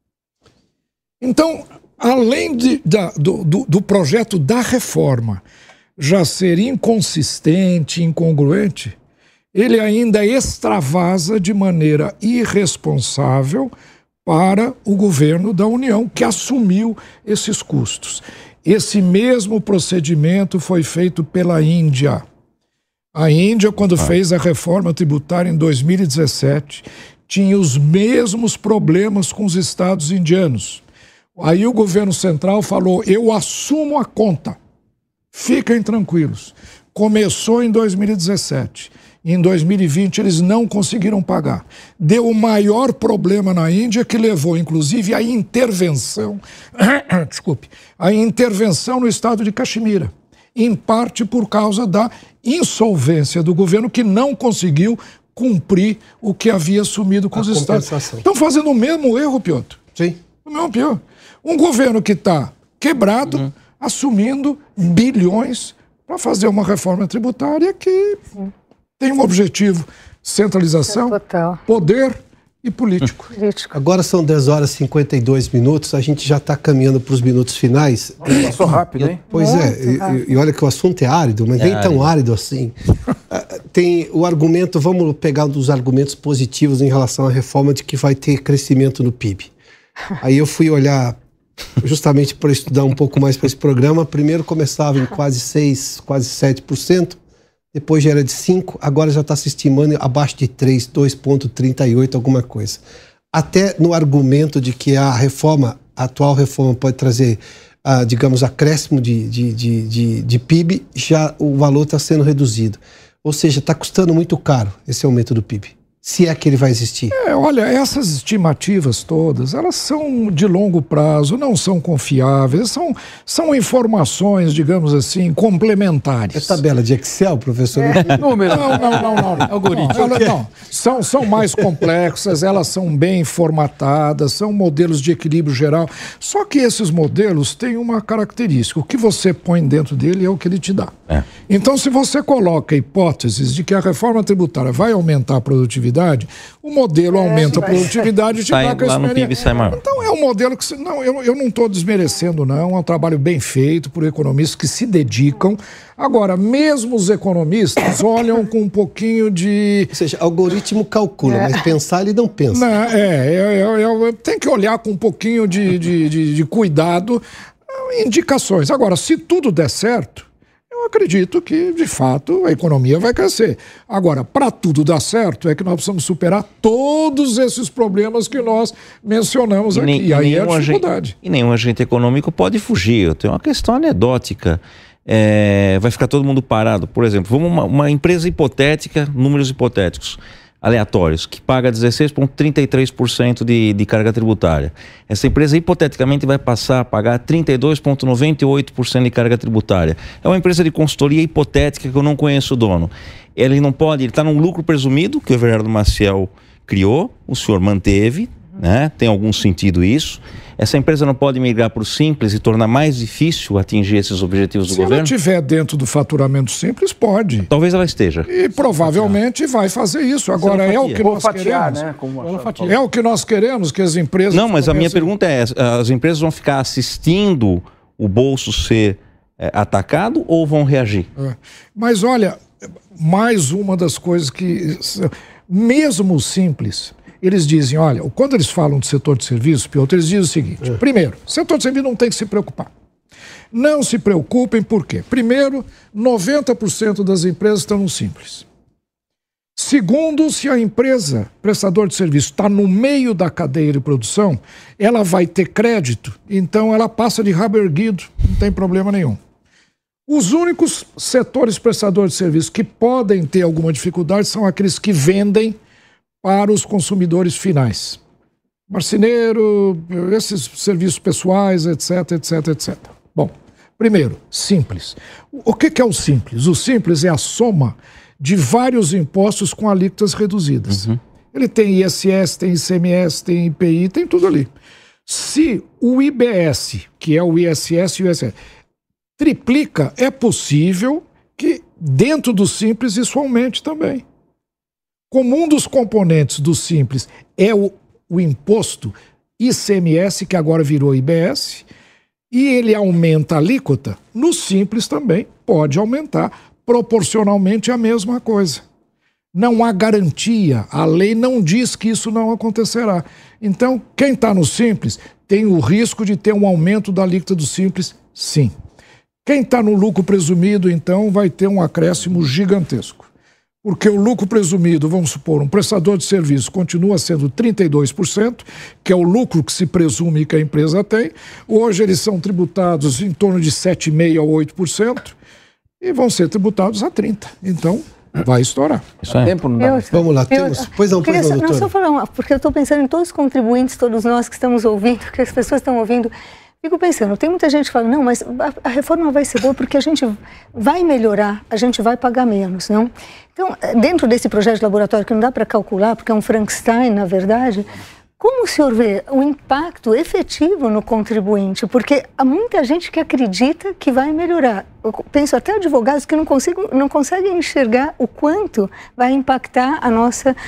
Então, além do projeto da reforma já ser inconsistente, incongruente, ele ainda extravasa de maneira irresponsável para o governo da União, que assumiu esses custos. Esse mesmo procedimento foi feito pela Índia. A Índia, quando fez a reforma tributária em 2017, tinha os mesmos problemas com os estados indianos. Aí o governo central falou, eu assumo a conta, fiquem tranquilos. Começou em 2017, em 2020 eles não conseguiram pagar. Deu o maior problema na Índia, que levou inclusive à intervenção, a intervenção no estado de Caxemira, em parte por causa da insolvência do governo, que não conseguiu cumprir o que havia assumido com os estados. Estão fazendo o mesmo erro, Piotr. Sim. O mesmo pior. Um governo que está quebrado, assumindo bilhões para fazer uma reforma tributária que tem um objetivo: centralização, poder e político. Agora são 10 horas e 52 minutos, a gente já está caminhando para os minutos finais. Passou rápido, hein? Pois e olha que o assunto é árido, mas nem tão árido assim. Tem o argumento, vamos pegar um dos argumentos positivos em relação à reforma de que vai ter crescimento no PIB. Aí eu fui olhar, justamente para estudar um pouco mais para esse programa. Primeiro começava em quase 6%, quase 7%, depois já era de 5%, agora já está se estimando abaixo de 3%, 2,38%, alguma coisa. Até no argumento de que a atual reforma pode trazer, digamos, acréscimo de PIB, já o valor está sendo reduzido. Ou seja, está custando muito caro esse aumento do PIB. Se é que ele vai existir. Olha, essas estimativas todas, elas são de longo prazo, não são confiáveis, são informações, digamos assim, complementares. É tabela de Excel, professor? Número. Não. Algoritmo. Não. São mais complexas, elas são bem formatadas, são modelos de equilíbrio geral. Só que esses modelos têm uma característica: o que você põe dentro dele é o que ele te dá. Então, se você coloca hipóteses de que a reforma tributária vai aumentar a produtividade, o modelo aumenta a produtividade e te dá crescimento. Então, é um modelo que... Não, eu não estou desmerecendo, não. É um trabalho bem feito por economistas que se dedicam. Agora, mesmo os economistas olham com um pouquinho de... Ou seja, algoritmo calcula, mas pensar ele não pensa. Tem que olhar com um pouquinho de cuidado, indicações. Agora, se tudo der certo, eu acredito que, de fato, a economia vai crescer. Agora, para tudo dar certo, é que nós precisamos superar todos esses problemas que nós mencionamos aqui. E aí é a dificuldade. E nenhum agente econômico pode fugir. Eu tenho uma questão anedótica. Vai ficar todo mundo parado. Por exemplo, vamos uma empresa hipotética, números hipotéticos, aleatórios, que paga 16,33% de carga tributária. Essa empresa hipoteticamente vai passar a pagar 32,98% de carga tributária. É uma empresa de consultoria hipotética que eu não conheço o dono. Ele não pode, ele está num lucro presumido, que o Everardo Maciel criou, o senhor manteve, né? Tem algum sentido isso. Essa empresa não pode migrar para o simples e tornar mais difícil atingir esses objetivos do governo? Se ela estiver dentro do faturamento simples, pode. Talvez ela esteja. E provavelmente vai fazer isso. Agora, é o que nós queremos. Né? É o que nós queremos, que as empresas... Não, mas a minha pergunta é, as empresas vão ficar assistindo o bolso ser atacado ou vão reagir? Mas olha, mais uma das coisas que... Mesmo o simples... Eles dizem, olha, quando eles falam do setor de serviços, Piotr, eles dizem o seguinte, primeiro, o setor de serviços não tem que se preocupar. Não se preocupem, por quê? Primeiro, 90% das empresas estão no simples. Segundo, se a empresa, prestador de serviço, está no meio da cadeia de produção, ela vai ter crédito, então ela passa de rabo erguido, não tem problema nenhum. Os únicos setores prestadores de serviço que podem ter alguma dificuldade são aqueles que vendem para os consumidores finais. Marceneiro, esses serviços pessoais, etc, etc, etc. Bom, primeiro, simples. O que é o simples? O simples é a soma de vários impostos com alíquotas reduzidas. Ele tem ISS, tem ICMS, tem IPI, tem tudo ali. Se o IBS, que é o ISS e o ISS, triplica, é possível que dentro do simples isso aumente também. Como um dos componentes do simples é o imposto ICMS, que agora virou IBS, e ele aumenta a alíquota, no simples também pode aumentar proporcionalmente a mesma coisa. Não há garantia, a lei não diz que isso não acontecerá. Então, quem está no simples tem o risco de ter um aumento da alíquota do simples, sim. Quem está no lucro presumido, então, vai ter um acréscimo gigantesco. Porque o lucro presumido, vamos supor, um prestador de serviço continua sendo 32%, que é o lucro que se presume que a empresa tem. Hoje eles são tributados em torno de 7,5% a 8% e vão ser tributados a 30%. Então, vai estourar. Isso é. Tempo não dá. Vamos lá, temos... Pois não, doutor. Não, só falar porque eu estou pensando em todos os contribuintes, todos nós que estamos ouvindo, que as pessoas estão ouvindo. Fico pensando, tem muita gente que fala, não, mas a reforma vai ser boa porque a gente vai melhorar, a gente vai pagar menos, não? Então, dentro desse projeto de laboratório que não dá para calcular, porque é um Frankenstein, na verdade, como o senhor vê o impacto efetivo no contribuinte? Porque há muita gente que acredita que vai melhorar. Eu penso até advogados que não conseguem enxergar o quanto vai impactar a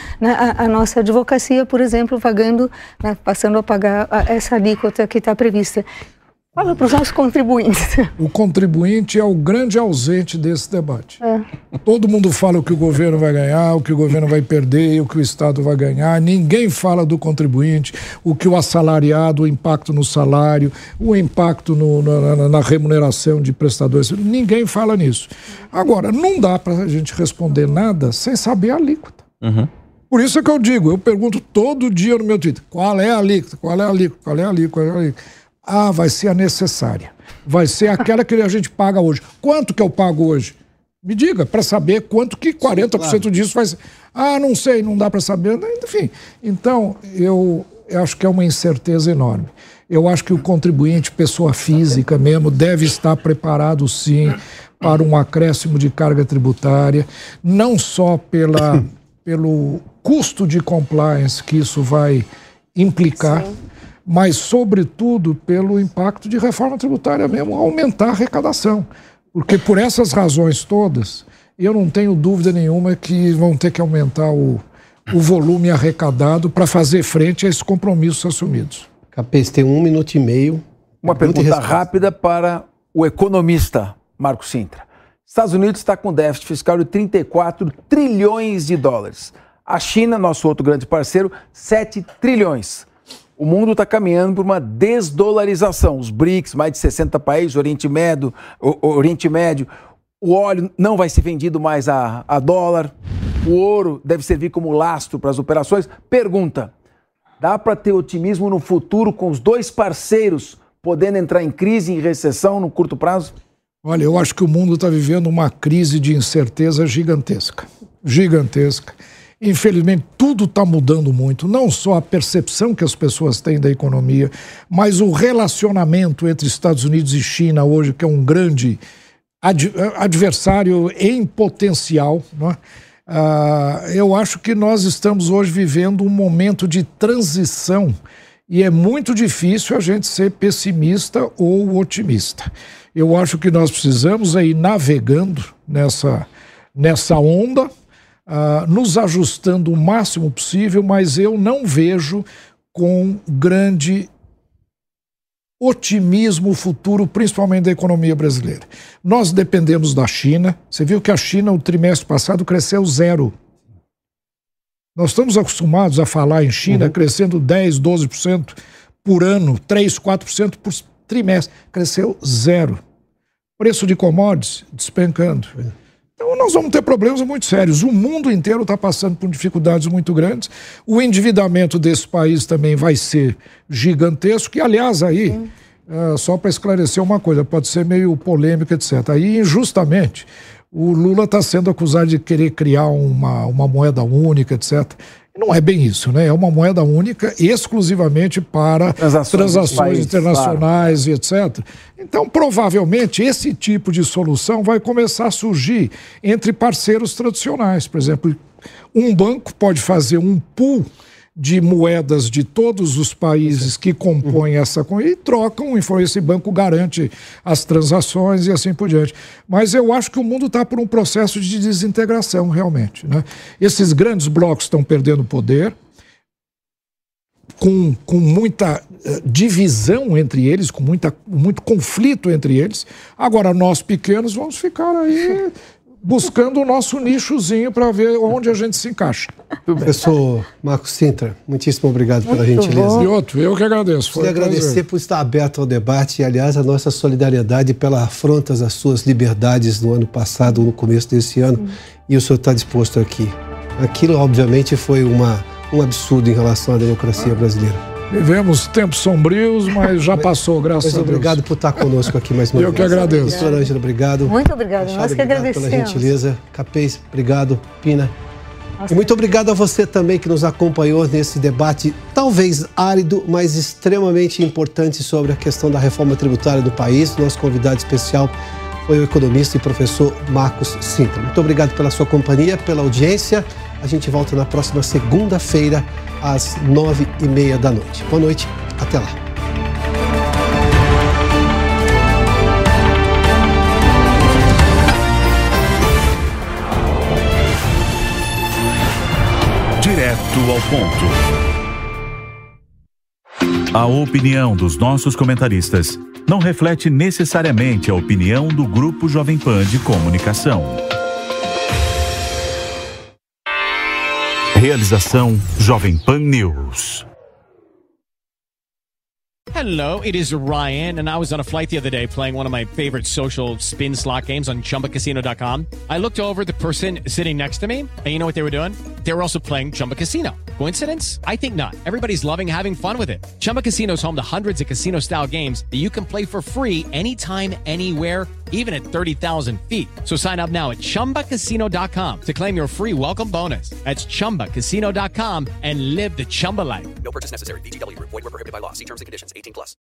nossa advocacia, por exemplo, pagando, passando a pagar essa alíquota que está prevista. Fala para os nossos contribuintes. O contribuinte é o grande ausente desse debate. Todo mundo fala o que o governo vai ganhar, o que o governo vai perder, o que o Estado vai ganhar. Ninguém fala do contribuinte, o que o assalariado, o impacto no salário, o impacto na remuneração de prestadores. Ninguém fala nisso. Agora, não dá para a gente responder nada sem saber a alíquota. Por isso é que eu digo, eu pergunto todo dia no meu Twitter, qual é a alíquota, qual é a alíquota, qual é a alíquota, qual é a alíquota. Ah, vai ser a necessária. Vai ser aquela que a gente paga hoje. Quanto que eu pago hoje? Me diga, para saber quanto que 40% disso vai ser. Ah, não sei, não dá para saber. Enfim, então, eu acho que é uma incerteza enorme. Eu acho que o contribuinte, pessoa física mesmo, deve estar preparado, sim, para um acréscimo de carga tributária, não só pelo custo de compliance que isso vai implicar, sim, mas, sobretudo, pelo impacto de reforma tributária mesmo, aumentar a arrecadação. Porque por essas razões todas, eu não tenho dúvida nenhuma que vão ter que aumentar o volume arrecadado para fazer frente a esses compromissos assumidos. Capês, tem 1 minuto e meio. Uma pergunta rápida para o economista Marco Sintra. Estados Unidos está com déficit fiscal de 34 trilhões de dólares. A China, nosso outro grande parceiro, 7 trilhões. O mundo está caminhando por uma desdolarização. Os BRICS, mais de 60 países, Oriente Médio, o óleo não vai ser vendido mais a dólar, o ouro deve servir como lastro para as operações. Pergunta, dá para ter otimismo no futuro com os dois parceiros podendo entrar em crise, em recessão no curto prazo? Olha, eu acho que o mundo está vivendo uma crise de incerteza gigantesca. Gigantesca. Infelizmente, tudo está mudando muito. Não só a percepção que as pessoas têm da economia, mas o relacionamento entre Estados Unidos e China hoje, que é um grande adversário em potencial, não é? Eu acho que nós estamos hoje vivendo um momento de transição e é muito difícil a gente ser pessimista ou otimista. Eu acho que nós precisamos ir navegando nessa onda, nos ajustando o máximo possível, mas eu não vejo com grande otimismo o futuro, principalmente da economia brasileira. Nós dependemos da China. Você viu que a China, no trimestre passado, cresceu 0%. Nós estamos acostumados a falar em China crescendo 10%, 12% por ano, 3%, 4% por trimestre. Cresceu 0%. Preço de commodities despencando. Então nós vamos ter problemas muito sérios. O mundo inteiro está passando por dificuldades muito grandes. O endividamento desse país também vai ser gigantesco. E, aliás, aí, só para esclarecer uma coisa, pode ser meio polêmica, etc. Aí, injustamente, o Lula está sendo acusado de querer criar uma moeda única, etc. Não é bem isso, né? É uma moeda única exclusivamente para transações internacionais e etc. Então, provavelmente, esse tipo de solução vai começar a surgir entre parceiros tradicionais. Por exemplo, um banco pode fazer um pool de moedas de todos os países que compõem essa coisa e trocam, e esse banco garante as transações e assim por diante. Mas eu acho que o mundo está por um processo de desintegração, realmente, né? Esses grandes blocos estão perdendo poder, com muita divisão entre eles, com muito conflito entre eles. Agora, nós pequenos vamos ficar aí buscando o nosso nichozinho para ver onde a gente se encaixa. Professor Marco Sintra, muitíssimo obrigado pela gentileza. E outro, eu que agradeço. Queria agradecer por estar aberto ao debate e, aliás, a nossa solidariedade pela afronta às suas liberdades no ano passado, no começo desse ano, e o senhor está disposto aqui. Aquilo, obviamente, foi um absurdo em relação à democracia brasileira. Vivemos tempos sombrios, mas já passou, graças a Deus. Obrigado por estar conosco aqui mais uma vez. Eu que agradeço. Professor Ângela, obrigado. Muito obrigado. Nós que agradecemos. Pela gentileza. Capês, obrigado. Pina. E muito obrigado a você também que nos acompanhou nesse debate, talvez árido, mas extremamente importante sobre a questão da reforma tributária do país. Nosso convidado especial foi o economista e professor Marcos Sintra. Muito obrigado pela sua companhia, pela audiência. A gente volta na próxima segunda-feira, às 9h30 da noite. Boa noite, até lá. Direto ao ponto. A opinião dos nossos comentaristas não reflete necessariamente a opinião do Grupo Jovem Pan de Comunicação. Realização Jovem Pan News. Hello, it is Ryan, and I was on a flight the other day playing one of my favorite social spin slot games on ChumbaCasino.com. I looked over at the person sitting next to me, and you know what they were doing? They were also playing Chumba Casino. Coincidence? I think not. Everybody's loving having fun with it. Chumba Casino is home to hundreds of casino-style games that you can play for free anytime, anywhere, even at 30,000 feet. So sign up now at ChumbaCasino.com to claim your free welcome bonus. That's ChumbaCasino.com and live the Chumba life. No purchase necessary. VGW. Void where prohibited by law. See terms and conditions. 18+.